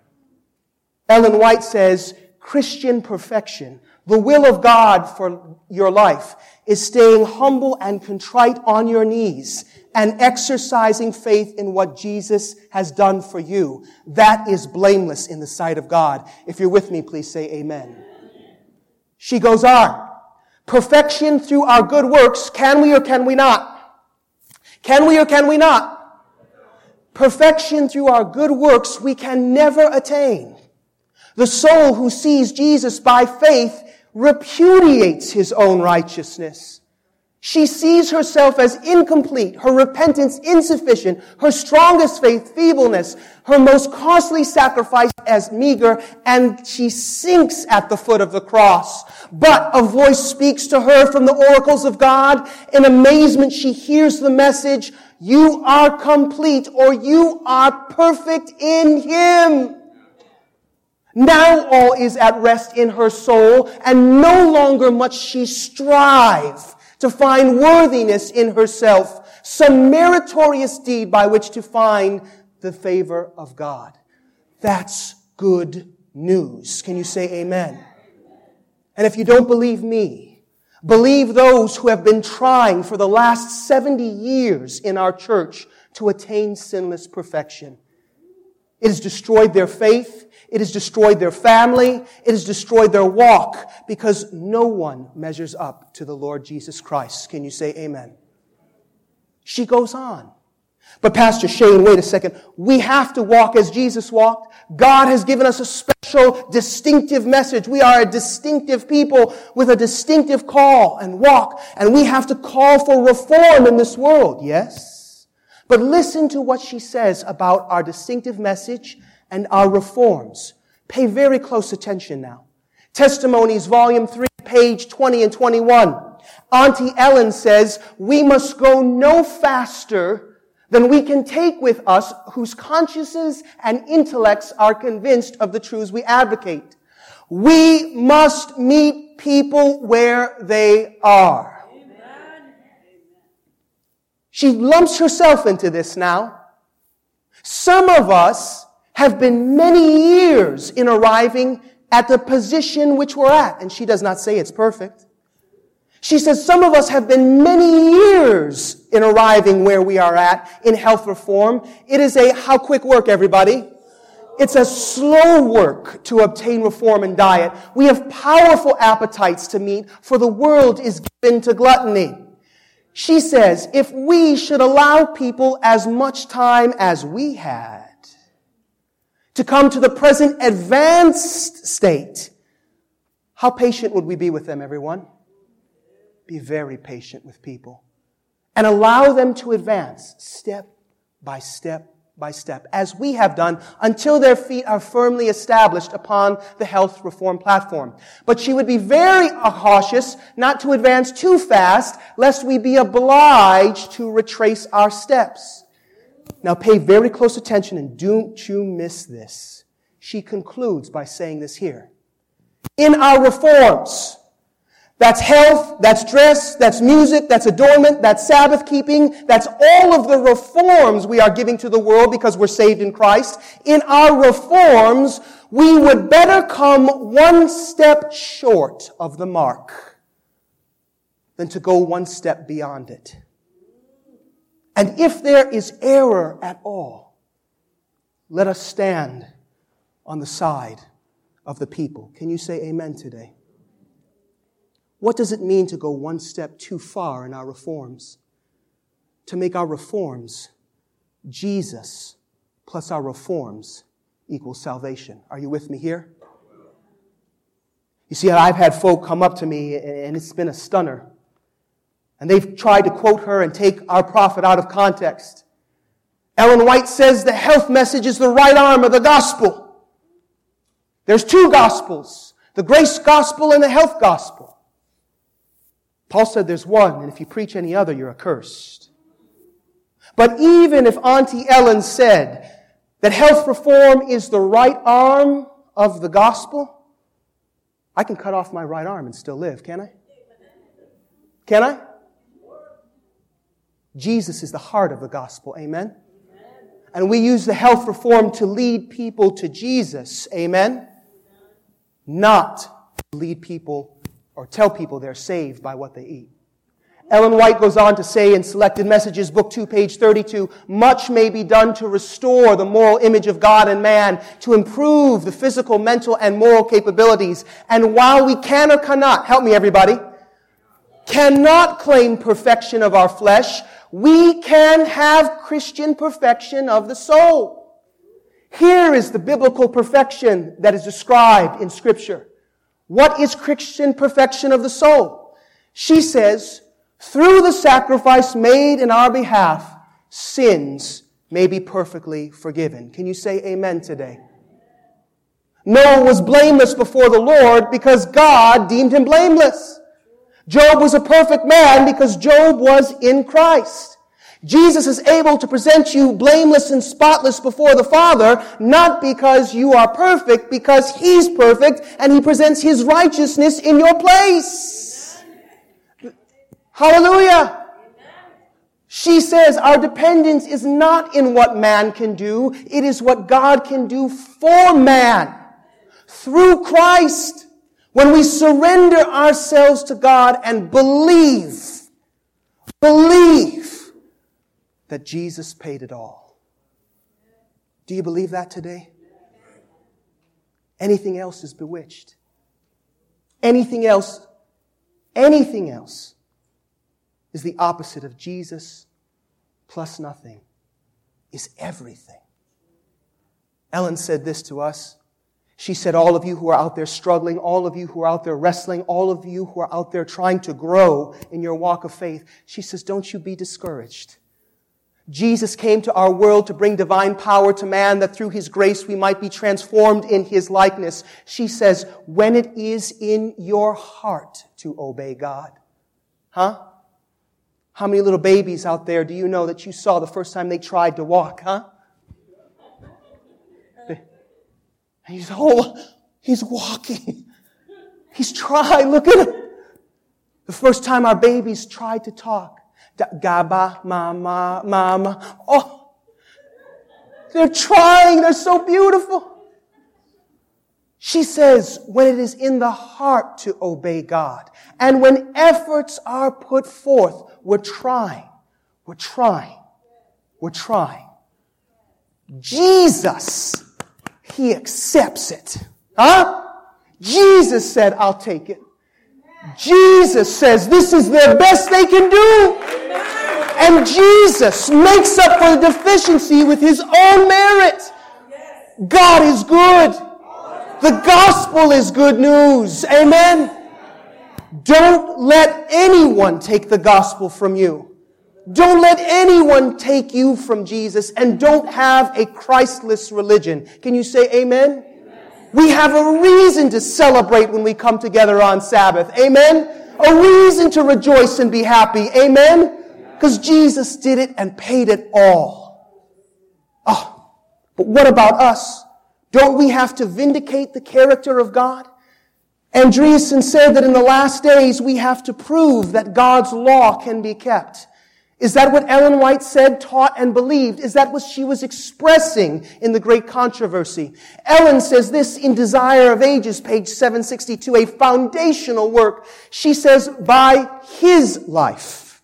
Ellen White says, Christian perfection, the will of God for your life, is staying humble and contrite on your knees and exercising faith in what Jesus has done for you. That is blameless in the sight of God. If you're with me, please say amen. She goes on. Perfection through our good works, can we or can we not? Can we or can we not? Perfection through our good works we can never attain. The soul who sees Jesus by faith repudiates his own righteousness. She sees herself as incomplete, her repentance insufficient, her strongest faith feebleness, her most costly sacrifice as meager, and she sinks at the foot of the cross. But a voice speaks to her from the oracles of God. In amazement, she hears the message, you are complete, or you are perfect in Him. Now all is at rest in her soul, and no longer must she strive to find worthiness in herself, some meritorious deed by which to find the favor of God. That's good news. Can you say amen? And if you don't believe me, believe those who have been trying for the last seventy years in our church to attain sinless perfection. It has destroyed their faith. It has destroyed their family. It has destroyed their walk because no one measures up to the Lord Jesus Christ. Can you say amen? She goes on. But Pastor Shane, wait a second. We have to walk as Jesus walked. God has given us a special, distinctive message. We are a distinctive people with a distinctive call and walk. And we have to call for reform in this world. Yes. But listen to what she says about our distinctive message and our reforms. Pay very close attention now. Testimonies, volume three, page twenty and twenty-one. Auntie Ellen says, we must go no faster than we can take with us whose consciences and intellects are convinced of the truths we advocate. We must meet people where they are. Amen. She lumps herself into this now. Some of us have been many years in arriving at the position which we're at. And she does not say it's perfect. She says some of us have been many years in arriving where we are at in health reform. It is a how quick work, everybody? It's a slow work to obtain reform in diet. We have powerful appetites to meet, for the world is given to gluttony. She says if we should allow people as much time as we had to come to the present advanced state, how patient would we be with them, everyone? Be very patient with people. And allow them to advance step by step by step, as we have done, until their feet are firmly established upon the health reform platform. But she would be very cautious not to advance too fast, lest we be obliged to retrace our steps. Now pay very close attention and don't you miss this. She concludes by saying this here. In our reforms, that's health, that's dress, that's music, that's adornment, that's Sabbath keeping, that's all of the reforms we are giving to the world because we're saved in Christ. In our reforms, we would better come one step short of the mark than to go one step beyond it. And if there is error at all, let us stand on the side of the people. Can you say amen today? What does it mean to go one step too far in our reforms? To make our reforms Jesus plus our reforms equals salvation. Are you with me here? You see, I've had folk come up to me and it's been a stunner. And they've tried to quote her and take our prophet out of context. Ellen White says the health message is the right arm of the gospel. There's two gospels, the grace gospel and the health gospel. Paul said there's one, and if you preach any other, you're accursed. But even if Auntie Ellen said that health reform is the right arm of the gospel, I can cut off my right arm and still live, can I? Can I? Jesus is the heart of the gospel, amen? And we use the health reform to lead people to Jesus, amen? Not to lead people or tell people they're saved by what they eat. Ellen White goes on to say in Selected Messages, Book two, page thirty-two, much may be done to restore the moral image of God and man, to improve the physical, mental, and moral capabilities. And while we can or cannot, help me everybody, cannot claim perfection of our flesh, we can have Christian perfection of the soul. Here is the biblical perfection that is described in Scripture. What is Christian perfection of the soul? She says, through the sacrifice made in our behalf, sins may be perfectly forgiven. Can you say amen today? Noah was blameless before the Lord because God deemed him blameless. Job was a perfect man because Job was in Christ. Jesus is able to present you blameless and spotless before the Father, not because you are perfect, because He's perfect, and He presents His righteousness in your place. Hallelujah. She says our dependence is not in what man can do. It is what God can do for man through Christ. When we surrender ourselves to God and believe, believe that Jesus paid it all. Do you believe that today? Anything else is bewitched. Anything else, anything else is the opposite of Jesus plus nothing, is everything. Ellen said this to us. She said, all of you who are out there struggling, all of you who are out there wrestling, all of you who are out there trying to grow in your walk of faith, she says, don't you be discouraged. Jesus came to our world to bring divine power to man, that through His grace we might be transformed in His likeness. She says, when it is in your heart to obey God. Huh? How many little babies out there do you know that you saw the first time they tried to walk, huh? And you say, oh, he's walking. He's trying. Look at him. The first time our babies tried to talk. Gaba, mama, mama. Oh, they're trying. They're so beautiful. She says, when it is in the heart to obey God, and when efforts are put forth, we're trying. We're trying. We're trying. Jesus, He accepts it. Huh? Jesus said, I'll take it. Jesus says this is the best they can do. And Jesus makes up for the deficiency with His own merit. God is good. The gospel is good news. Amen. Don't let anyone take the gospel from you. Don't let anyone take you from Jesus, and don't have a Christless religion. Can you say amen? Amen. We have a reason to celebrate when we come together on Sabbath. Amen? A reason to rejoice and be happy. Amen? Because Jesus did it and paid it all. Oh, but what about us? Don't we have to vindicate the character of God? Andreasen said that in the last days we have to prove that God's law can be kept. Is that what Ellen White said, taught, and believed? Is that what she was expressing in the great controversy? Ellen says this in Desire of Ages, page seven sixty-two, a foundational work. She says, by His life,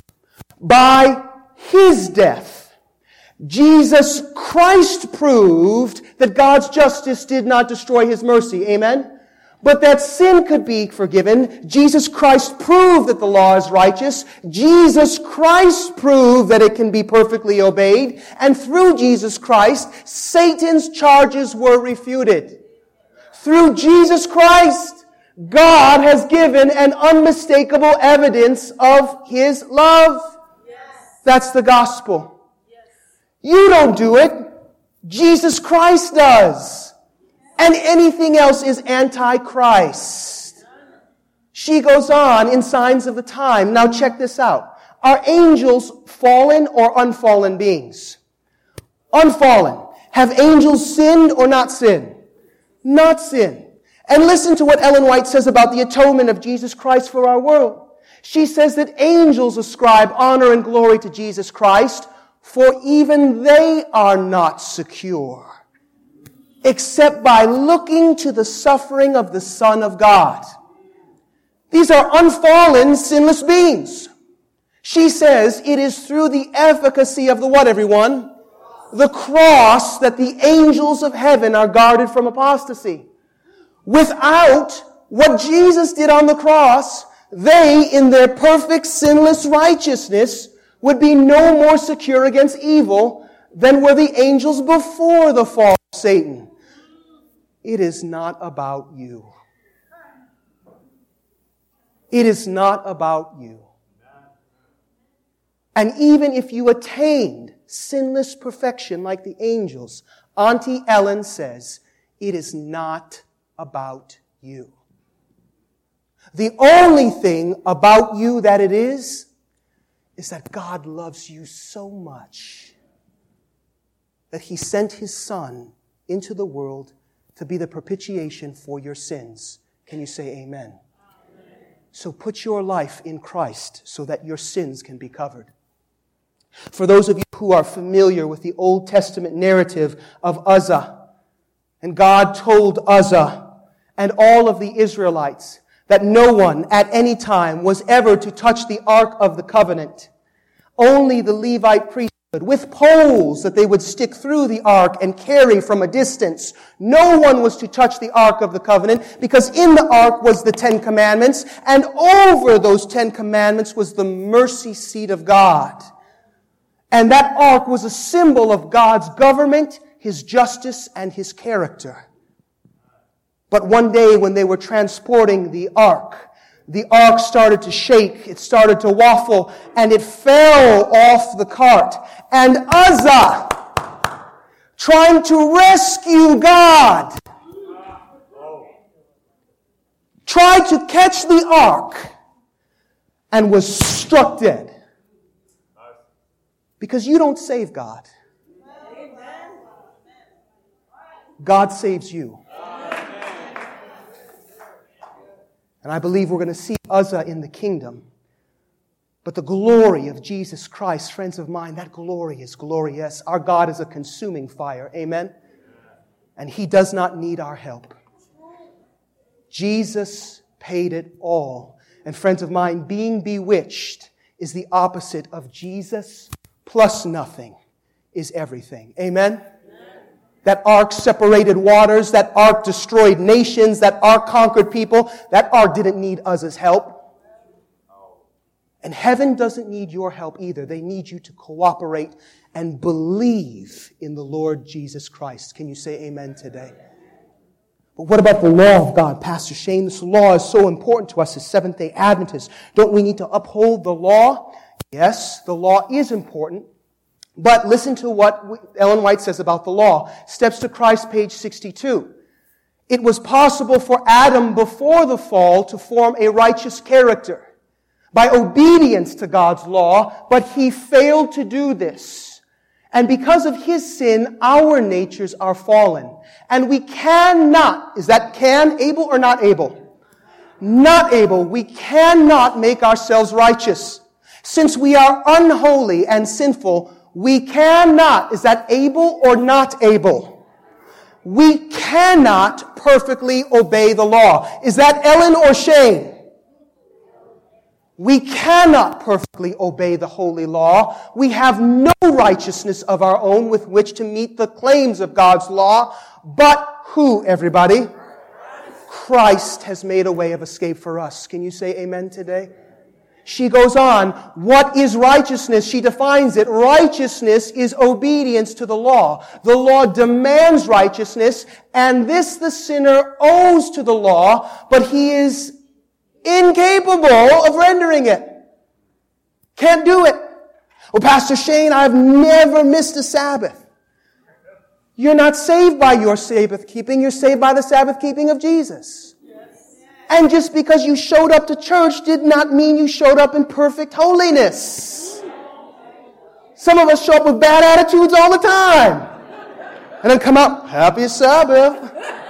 by His death, Jesus Christ proved that God's justice did not destroy His mercy. Amen? But that sin could be forgiven. Jesus Christ proved that the law is righteous. Jesus Christ proved that it can be perfectly obeyed. And through Jesus Christ, Satan's charges were refuted. Through Jesus Christ, God has given an unmistakable evidence of His love. Yes. That's the gospel. Yes. You don't do it. Jesus Christ does. And anything else is anti-Christ. She goes on in Signs of the Time. Now check this out. Are angels fallen or unfallen beings? Unfallen. Have angels sinned or not sinned? Not sinned. And listen to what Ellen White says about the atonement of Jesus Christ for our world. She says that angels ascribe honor and glory to Jesus Christ, for even they are not secure, except by looking to the suffering of the Son of God. These are unfallen, sinless beings. She says it is through the efficacy of the what, everyone? The cross that the angels of heaven are guarded from apostasy. Without what Jesus did on the cross, they, in their perfect, sinless righteousness, would be no more secure against evil than were the angels before the fall of Satan. It is not about you. It is not about you. And even if you attained sinless perfection like the angels, Auntie Ellen says, it is not about you. The only thing about you that it is, is that God loves you so much that He sent His Son into the world to be the propitiation for your sins. Can you say amen? Amen. So put your life in Christ so that your sins can be covered. For those of you who are familiar with the Old Testament narrative of Uzzah, and God told Uzzah and all of the Israelites that no one at any time was ever to touch the Ark of the Covenant. Only the Levite priesthood, with poles that they would stick through the Ark and carry from a distance. No one was to touch the Ark of the Covenant, because in the Ark was the Ten Commandments, and over those Ten Commandments was the mercy seat of God. And that Ark was a symbol of God's government, His justice, and His character. But one day when they were transporting the Ark, the Ark started to shake, it started to waffle, and it fell off the cart. And Uzzah, trying to rescue God, tried to catch the Ark and was struck dead. Because you don't save God. God saves you. And I believe we're going to see Uzzah in the kingdom. But the glory of Jesus Christ, friends of mine, that glory is glorious. Our God is a consuming fire. Amen? And He does not need our help. Jesus paid it all. And friends of mine, being bewitched is the opposite of Jesus plus nothing is everything. Amen? That ark separated waters. That ark destroyed nations. That ark conquered people. That ark didn't need Uzzah's help. And heaven doesn't need your help either. They need you to cooperate and believe in the Lord Jesus Christ. Can you say amen today? But what about the law of God, Pastor Shane? This law is so important to us as Seventh-day Adventists. Don't we need to uphold the law? Yes, the law is important. But listen to what Ellen White says about the law. Steps to Christ, page sixty-two. It was possible for Adam before the fall to form a righteous character by obedience to God's law, but he failed to do this. And because of his sin, our natures are fallen. And we cannot, is that can, able or not able? Not able. We cannot make ourselves righteous. Since we are unholy and sinful, we cannot, is that able or not able? We cannot perfectly obey the law. Is that Ellen or Shane? We cannot perfectly obey the holy law. We have no righteousness of our own with which to meet the claims of God's law. But who, everybody? Christ has made a way of escape for us. Can you say amen today? She goes on, what is righteousness? She defines it. Righteousness is obedience to the law. The law demands righteousness, and this the sinner owes to the law, but he is incapable of rendering it. Can't do it. Well, Pastor Shane, I've never missed a Sabbath. You're not saved by your Sabbath keeping. You're saved by the Sabbath keeping of Jesus. And just because you showed up to church did not mean you showed up in perfect holiness. Some of us show up with bad attitudes all the time. And then come out, happy Sabbath.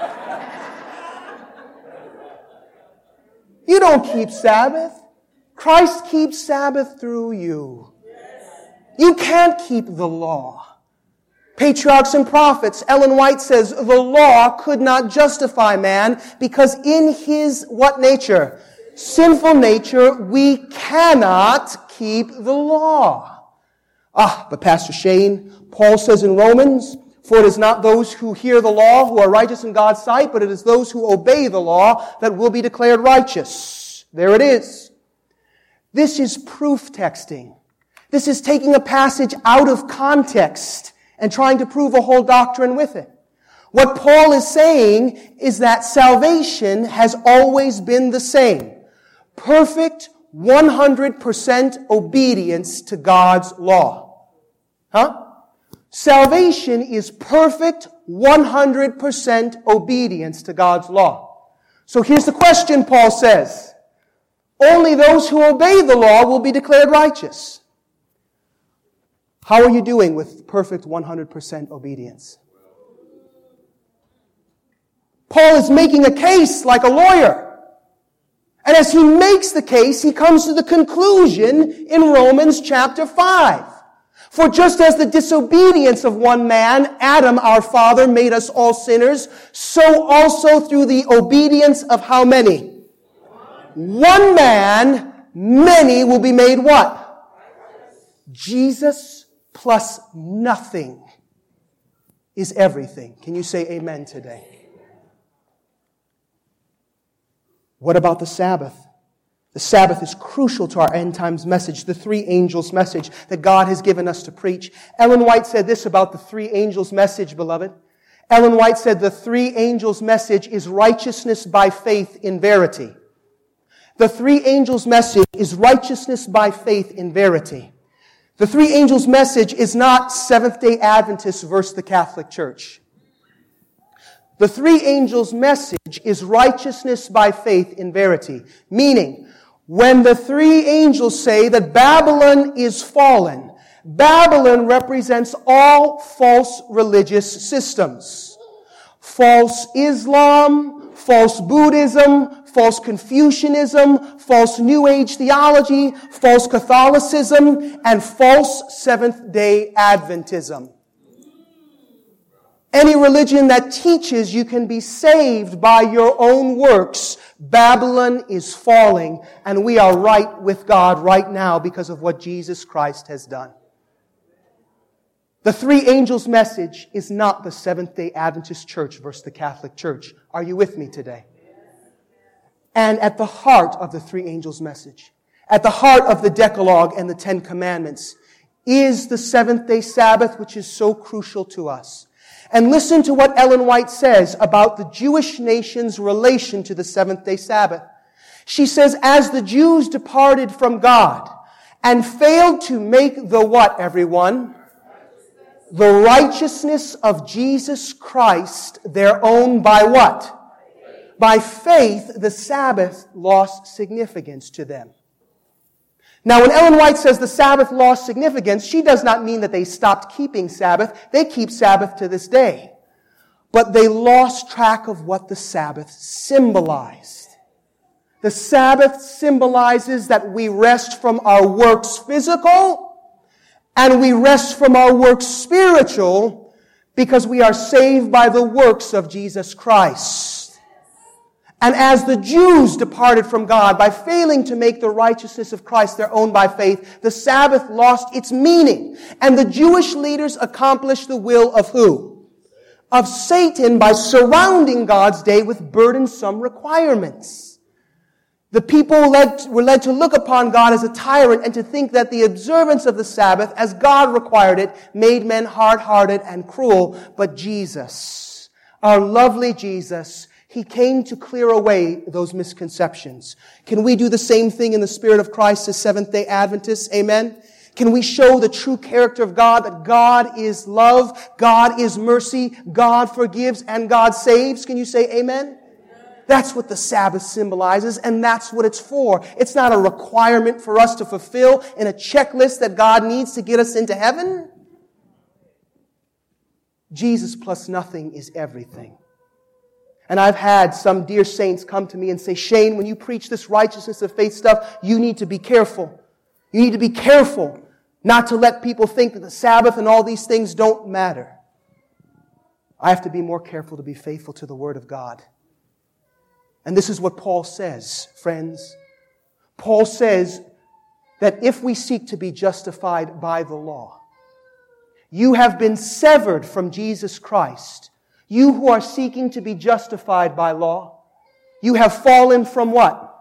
You don't keep Sabbath. Christ keeps Sabbath through you. You can't keep the law. Patriarchs and prophets, Ellen White says, the law could not justify man because in his what nature? Sinful nature, we cannot keep the law. Ah, but Pastor Shane, Paul says in Romans, for it is not those who hear the law who are righteous in God's sight, but it is those who obey the law that will be declared righteous. There it is. This is proof texting. This is taking a passage out of context and trying to prove a whole doctrine with it. What Paul is saying is that salvation has always been the same. Perfect, one hundred percent obedience to God's law. Huh? Salvation is perfect, one hundred percent obedience to God's law. So here's the question, Paul says. Only those who obey the law will be declared righteous. How are you doing with perfect one hundred percent obedience? Paul is making a case like a lawyer. And as he makes the case, he comes to the conclusion in Romans chapter five. For just as the disobedience of one man, Adam our father, made us all sinners, so also through the obedience of how many? One man, many will be made what? Jesus plus nothing is everything. Can you say amen today? What about the Sabbath? The Sabbath is crucial to our end times message, the three angels' message that God has given us to preach. Ellen White said this about the three angels' message, beloved. Ellen White said the three angels' message is righteousness by faith in verity. The three angels' message is righteousness by faith in verity. The three angels' message is not Seventh-day Adventists versus the Catholic Church. The three angels' message is righteousness by faith in verity. Meaning, when the three angels say that Babylon is fallen, Babylon represents all false religious systems. False Islam, false Buddhism, false Confucianism, false New Age theology, false Catholicism, and false Seventh-day Adventism. Any religion that teaches you can be saved by your own works, Babylon is falling, and we are right with God right now because of what Jesus Christ has done. The three angels' message is not the Seventh-day Adventist Church versus the Catholic Church. Are you with me today? And at the heart of the three angels' message, at the heart of the Decalogue and the Ten Commandments, is the seventh-day Sabbath, which is so crucial to us. And listen to what Ellen White says about the Jewish nation's relation to the seventh-day Sabbath. She says, as the Jews departed from God and failed to make the what, everyone? The righteousness of Jesus Christ their own by what? By faith, the Sabbath lost significance to them. Now, when Ellen White says the Sabbath lost significance, she does not mean that they stopped keeping Sabbath. They keep Sabbath to this day. But they lost track of what the Sabbath symbolized. The Sabbath symbolizes that we rest from our works physical and we rest from our works spiritual because we are saved by the works of Jesus Christ. And as the Jews departed from God by failing to make the righteousness of Christ their own by faith, the Sabbath lost its meaning. And the Jewish leaders accomplished the will of who? Of Satan by surrounding God's day with burdensome requirements. The people led, were led to look upon God as a tyrant and to think that the observance of the Sabbath, as God required it, made men hard-hearted and cruel. But Jesus, our lovely Jesus, He came to clear away those misconceptions. Can we do the same thing in the Spirit of Christ as Seventh-day Adventists? Amen? Can we show the true character of God, that God is love, God is mercy, God forgives, and God saves? Can you say amen? That's what the Sabbath symbolizes, and that's what it's for. It's not a requirement for us to fulfill in a checklist that God needs to get us into heaven. Jesus plus nothing is everything. And I've had some dear saints come to me and say, Shane, when you preach this righteousness of faith stuff, you need to be careful. You need to be careful not to let people think that the Sabbath and all these things don't matter. I have to be more careful to be faithful to the Word of God. And this is what Paul says, friends. Paul says that if we seek to be justified by the law, you have been severed from Jesus Christ. You who are seeking to be justified by law, you have fallen from what?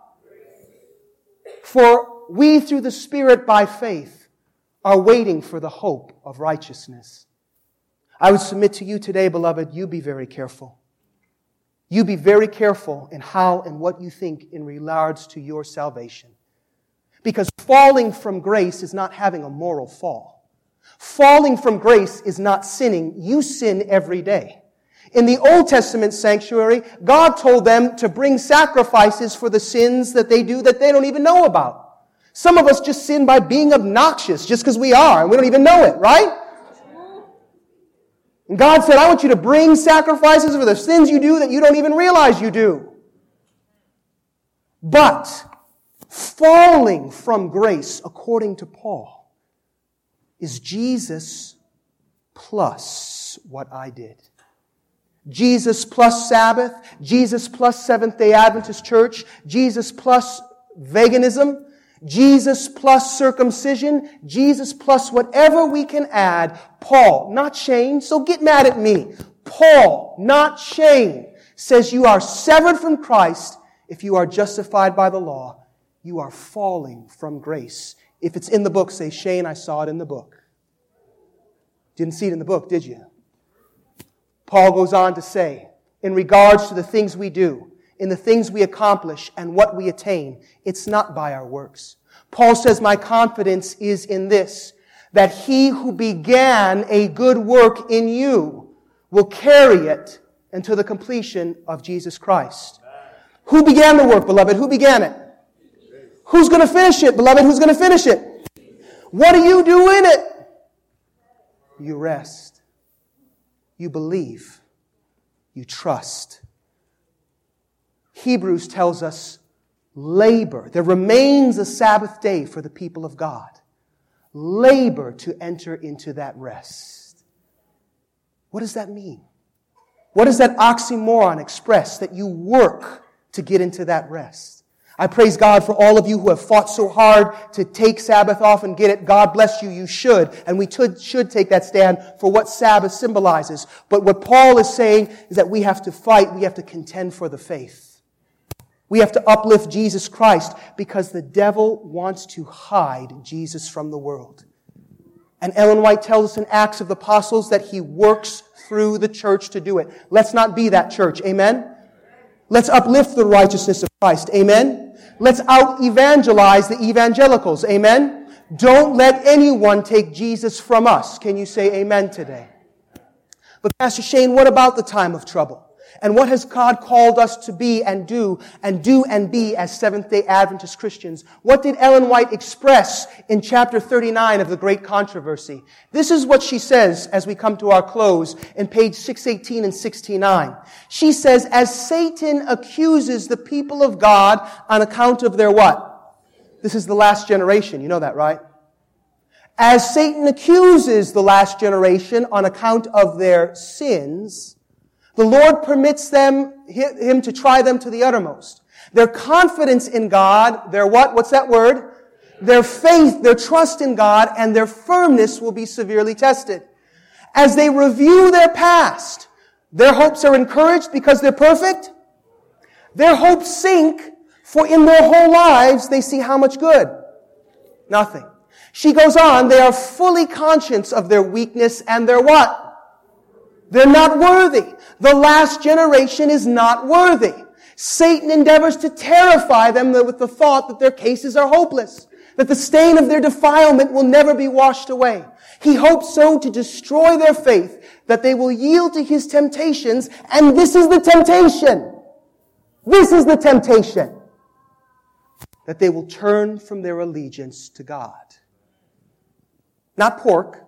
For we through the Spirit by faith are waiting for the hope of righteousness. I would submit to you today, beloved, you be very careful. You be very careful in how and what you think in regards to your salvation. Because falling from grace is not having a moral fall. Falling from grace is not sinning. You sin every day. In the Old Testament sanctuary, God told them to bring sacrifices for the sins that they do that they don't even know about. Some of us just sin by being obnoxious just because we are, and we don't even know it, right? And God said, I want you to bring sacrifices for the sins you do that you don't even realize you do. But falling from grace, according to Paul, is Jesus plus what I did. Jesus plus Sabbath, Jesus plus Seventh-day Adventist Church, Jesus plus veganism, Jesus plus circumcision, Jesus plus whatever we can add. Paul, not Shane, so get mad at me. Paul, not Shane, says you are severed from Christ if you are justified by the law. You are falling from grace. If it's in the book, say, Shane, I saw it in the book. Didn't see it in the book, did you? Paul goes on to say, in regards to the things we do, in the things we accomplish and what we attain, it's not by our works. Paul says, my confidence is in this, that he who began a good work in you will carry it until the completion of Jesus Christ. Who began the work, beloved? Who began it? Who's going to finish it, beloved? Who's going to finish it? What do you do in it? You rest. You believe. You trust. Hebrews tells us, labor. There remains a Sabbath day for the people of God. Labor to enter into that rest. What does that mean? What does that oxymoron express? That you work to get into that rest. I praise God for all of you who have fought so hard to take Sabbath off and get it. God bless you. You should. And we should take that stand for what Sabbath symbolizes. But what Paul is saying is that we have to fight. We have to contend for the faith. We have to uplift Jesus Christ because the devil wants to hide Jesus from the world. And Ellen White tells us in Acts of the Apostles that he works through the church to do it. Let's not be that church. Amen? Let's uplift the righteousness of Christ. Amen? Let's out-evangelize the evangelicals. Amen? Don't let anyone take Jesus from us. Can you say amen today? But Pastor Shane, what about the time of trouble? And what has God called us to be and do and do and be as Seventh-day Adventist Christians? What did Ellen White express in chapter thirty-nine of The Great Controversy? This is what she says as we come to our close in page six eighteen and sixty-nine. She says, as Satan accuses the people of God on account of their what? This is the last generation. You know that, right? As Satan accuses the last generation on account of their sins, the Lord permits them, him to try them to the uttermost. Their confidence in God, their what? What's that word? Their faith, their trust in God, and their firmness will be severely tested. As they review their past, their hopes are encouraged because they're perfect. Their hopes sink, for in their whole lives they see how much good? Nothing. She goes on, they are fully conscious of their weakness and their what? They're not worthy. The last generation is not worthy. Satan endeavors to terrify them with the thought that their cases are hopeless, that the stain of their defilement will never be washed away. He hopes so to destroy their faith, that they will yield to his temptations, and this is the temptation. This is the temptation. That they will turn from their allegiance to God. Not pork.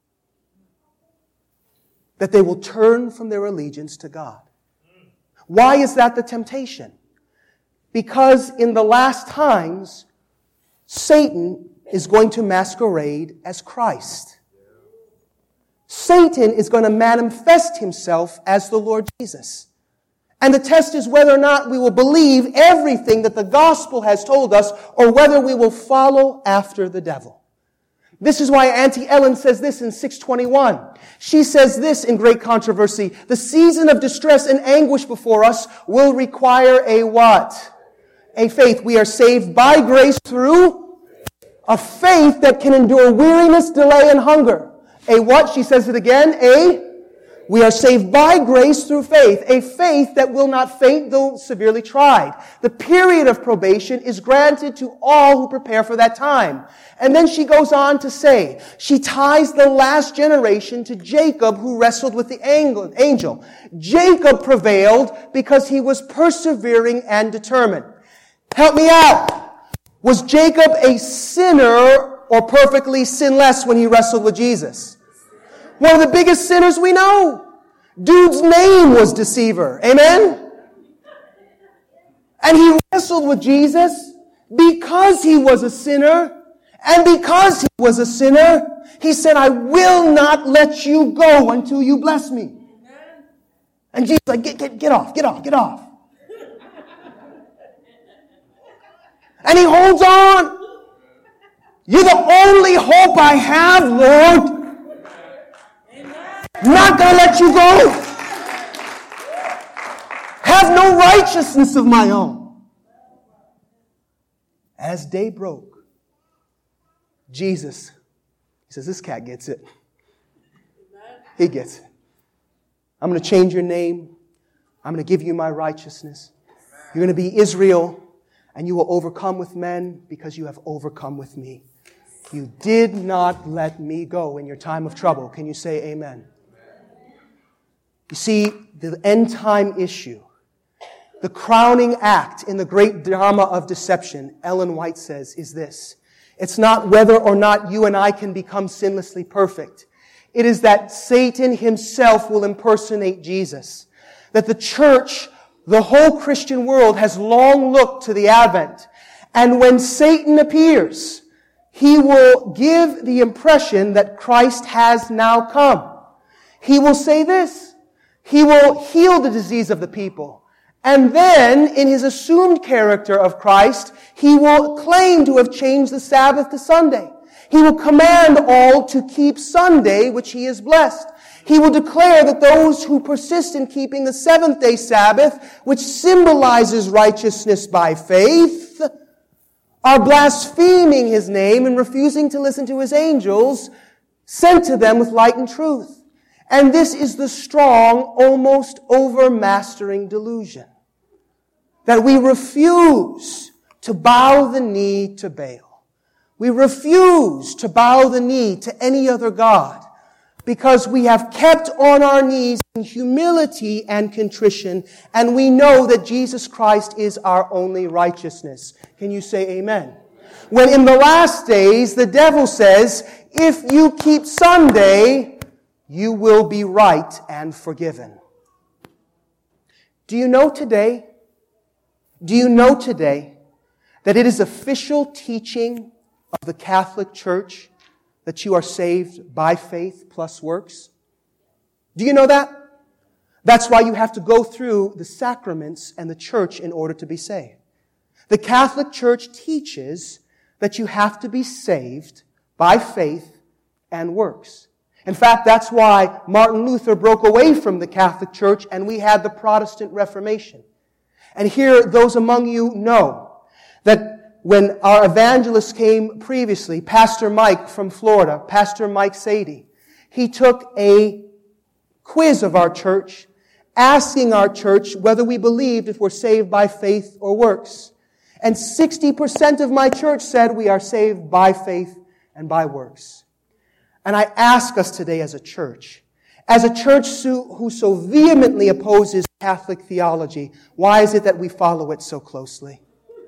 That they will turn from their allegiance to God. Why is that the temptation? Because in the last times, Satan is going to masquerade as Christ. Satan is going to manifest himself as the Lord Jesus. And the test is whether or not we will believe everything that the gospel has told us, or whether we will follow after the devil. This is why Auntie Ellen says this in six twenty-one. She says this in Great Controversy. The season of distress and anguish before us will require a what? A faith. We are saved by grace through a faith that can endure weariness, delay, and hunger. A what? She says it again. A We are saved by grace through faith, a faith that will not faint though severely tried. The period of probation is granted to all who prepare for that time. And then she goes on to say, she ties the last generation to Jacob, who wrestled with the angel. Jacob prevailed because he was persevering and determined. Help me out. Was Jacob a sinner or perfectly sinless when he wrestled with Jesus? One of the biggest sinners we know. Dude's name was Deceiver. Amen? And he wrestled with Jesus because he was a sinner. And because he was a sinner, he said, I will not let you go until you bless me. And Jesus like, get, get, get off, get off, get off. And he holds on. You're the only hope I have, Lord. I'm not going to let you go. Have no righteousness of my own. As day broke, Jesus, he says, this cat gets it. He gets it. I'm going to change your name. I'm going to give you my righteousness. You're going to be Israel, and you will overcome with men because you have overcome with me. You did not let me go in your time of trouble. Can you say amen? You see, the end time issue, the crowning act in the great drama of deception, Ellen White says, is this. It's not whether or not you and I can become sinlessly perfect. It is that Satan himself will impersonate Jesus. That the church, the whole Christian world, has long looked to the Advent. And when Satan appears, he will give the impression that Christ has now come. He will say this. He will heal the disease of the people. And then, in his assumed character of Christ, he will claim to have changed the Sabbath to Sunday. He will command all to keep Sunday, which he has blessed. He will declare that those who persist in keeping the seventh day Sabbath, which symbolizes righteousness by faith, are blaspheming his name and refusing to listen to his angels sent to them with light and truth. And this is the strong, almost overmastering delusion. That we refuse to bow the knee to Baal. We refuse to bow the knee to any other god because we have kept on our knees in humility and contrition, and we know that Jesus Christ is our only righteousness. Can you say amen? When in the last days the devil says, if you keep Sunday, you will be right and forgiven. Do you know today, do you know today that it is official teaching of the Catholic Church that you are saved by faith plus works? Do you know that? That's why you have to go through the sacraments and the church in order to be saved. The Catholic Church teaches that you have to be saved by faith and works. In fact, that's why Martin Luther broke away from the Catholic Church and we had the Protestant Reformation. And here, those among you know that when our evangelist came previously, Pastor Mike from Florida, Pastor Mike Sadie, he took a quiz of our church, asking our church whether we believed if we're saved by faith or works. And sixty percent of my church said we are saved by faith and by works. And I ask us today as a church, as a church who so vehemently opposes Catholic theology, why is it that we follow it so closely?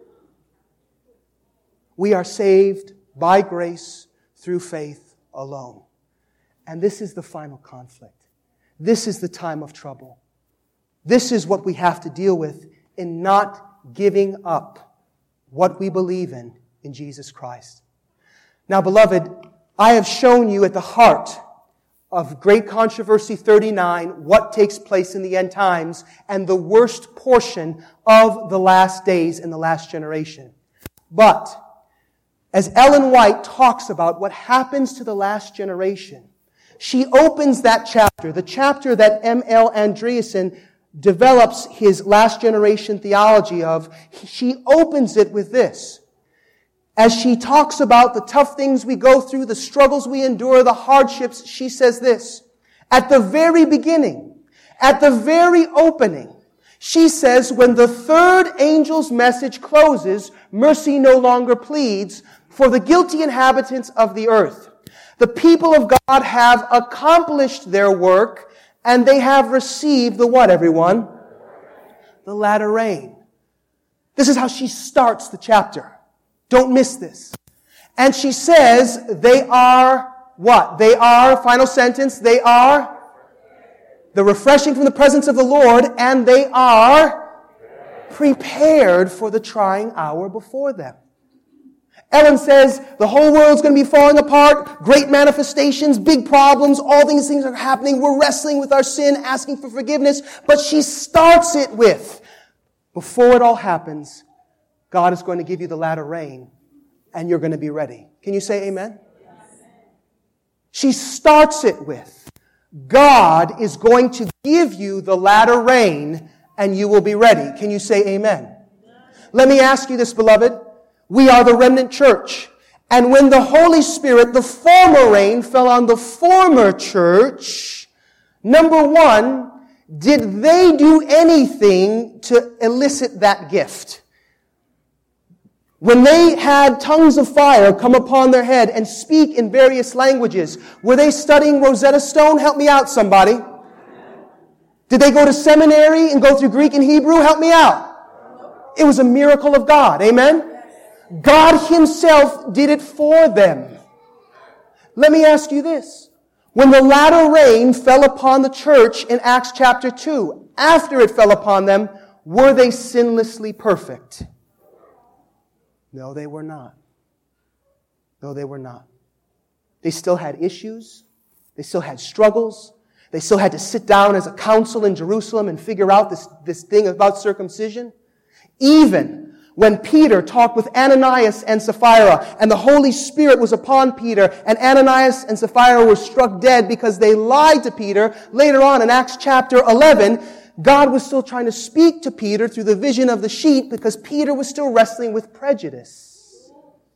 We are saved by grace through faith alone. And this is the final conflict. This is the time of trouble. This is what we have to deal with in not giving up what we believe in, in Jesus Christ. Now, beloved, I have shown you at the heart of Great Controversy thirty-nine what takes place in the end times and the worst portion of the last days in the last generation. But as Ellen White talks about what happens to the last generation, she opens that chapter, the chapter that M L Andreasen develops his last generation theology of. She opens it with this. As she talks about the tough things we go through, the struggles we endure, the hardships, she says this. At the very beginning, at the very opening, she says, when the third angel's message closes, mercy no longer pleads for the guilty inhabitants of the earth. The people of God have accomplished their work, and they have received the what, everyone? The latter rain. This is how she starts the chapter. Don't miss this. And she says, they are what? They are, final sentence, they are the refreshing from the presence of the Lord, and they are prepared for the trying hour before them. Ellen says the whole world's going to be falling apart, great manifestations, big problems, all these things are happening. We're wrestling with our sin, asking for forgiveness. But she starts it with, before it all happens, God is going to give you the latter rain, and you're going to be ready. Can you say amen? Yes. She starts it with, God is going to give you the latter rain, and you will be ready. Can you say amen? Yes. Let me ask you this, beloved. We are the remnant church. And when the Holy Spirit, the former rain, fell on the former church, number one, did they do anything to elicit that gift? When they had tongues of fire come upon their head and speak in various languages, were they studying Rosetta Stone? Help me out, somebody. Did they go to seminary and go through Greek and Hebrew? Help me out. It was a miracle of God. Amen? God Himself did it for them. Let me ask you this. When the latter rain fell upon the church in Acts chapter two, after it fell upon them, were they sinlessly perfect? No, they were not. No, they were not. They still had issues. They still had struggles. They still had to sit down as a council in Jerusalem and figure out this, this thing about circumcision. Even when Peter talked with Ananias and Sapphira, and the Holy Spirit was upon Peter, and Ananias and Sapphira were struck dead because they lied to Peter, later on in Acts chapter eleven, God was still trying to speak to Peter through the vision of the sheep because Peter was still wrestling with prejudice.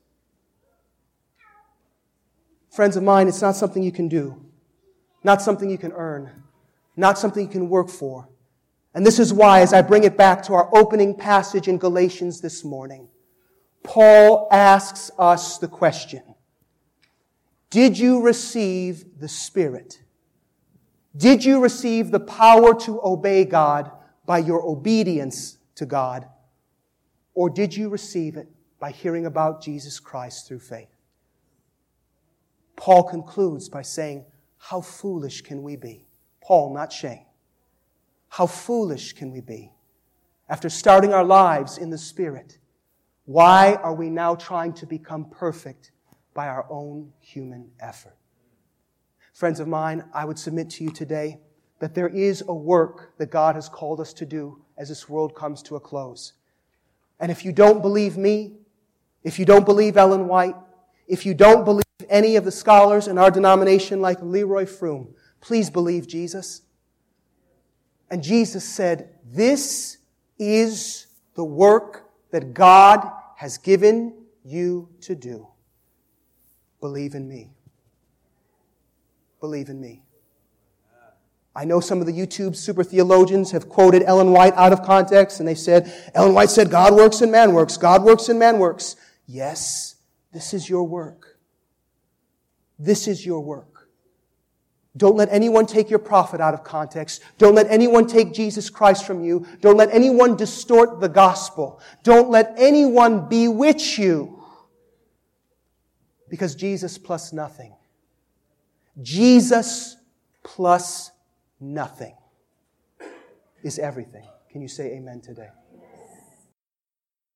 Friends of mine, it's not something you can do, not something you can earn, not something you can work for. And this is why, as I bring it back to our opening passage in Galatians this morning, Paul asks us the question, did you receive the Spirit? Did you receive the power to obey God by your obedience to God? Or did you receive it by hearing about Jesus Christ through faith? Paul concludes by saying, how foolish can we be? Paul, not Shane. How foolish can we be? After starting our lives in the Spirit, why are we now trying to become perfect by our own human effort? Friends of mine, I would submit to you today that there is a work that God has called us to do as this world comes to a close. And if you don't believe me, if you don't believe Ellen White, if you don't believe any of the scholars in our denomination like Leroy Froome, please believe Jesus. And Jesus said, this is the work that God has given you to do. Believe in me. Believe in me. I know some of the YouTube super theologians have quoted Ellen White out of context, and they said, Ellen White said, God works and man works. God works and man works. Yes, this is your work. This is your work. Don't let anyone take your prophet out of context. Don't let anyone take Jesus Christ from you. Don't let anyone distort the gospel. Don't let anyone bewitch you. Because Jesus plus nothing. Jesus plus nothing is everything. Can you say amen today?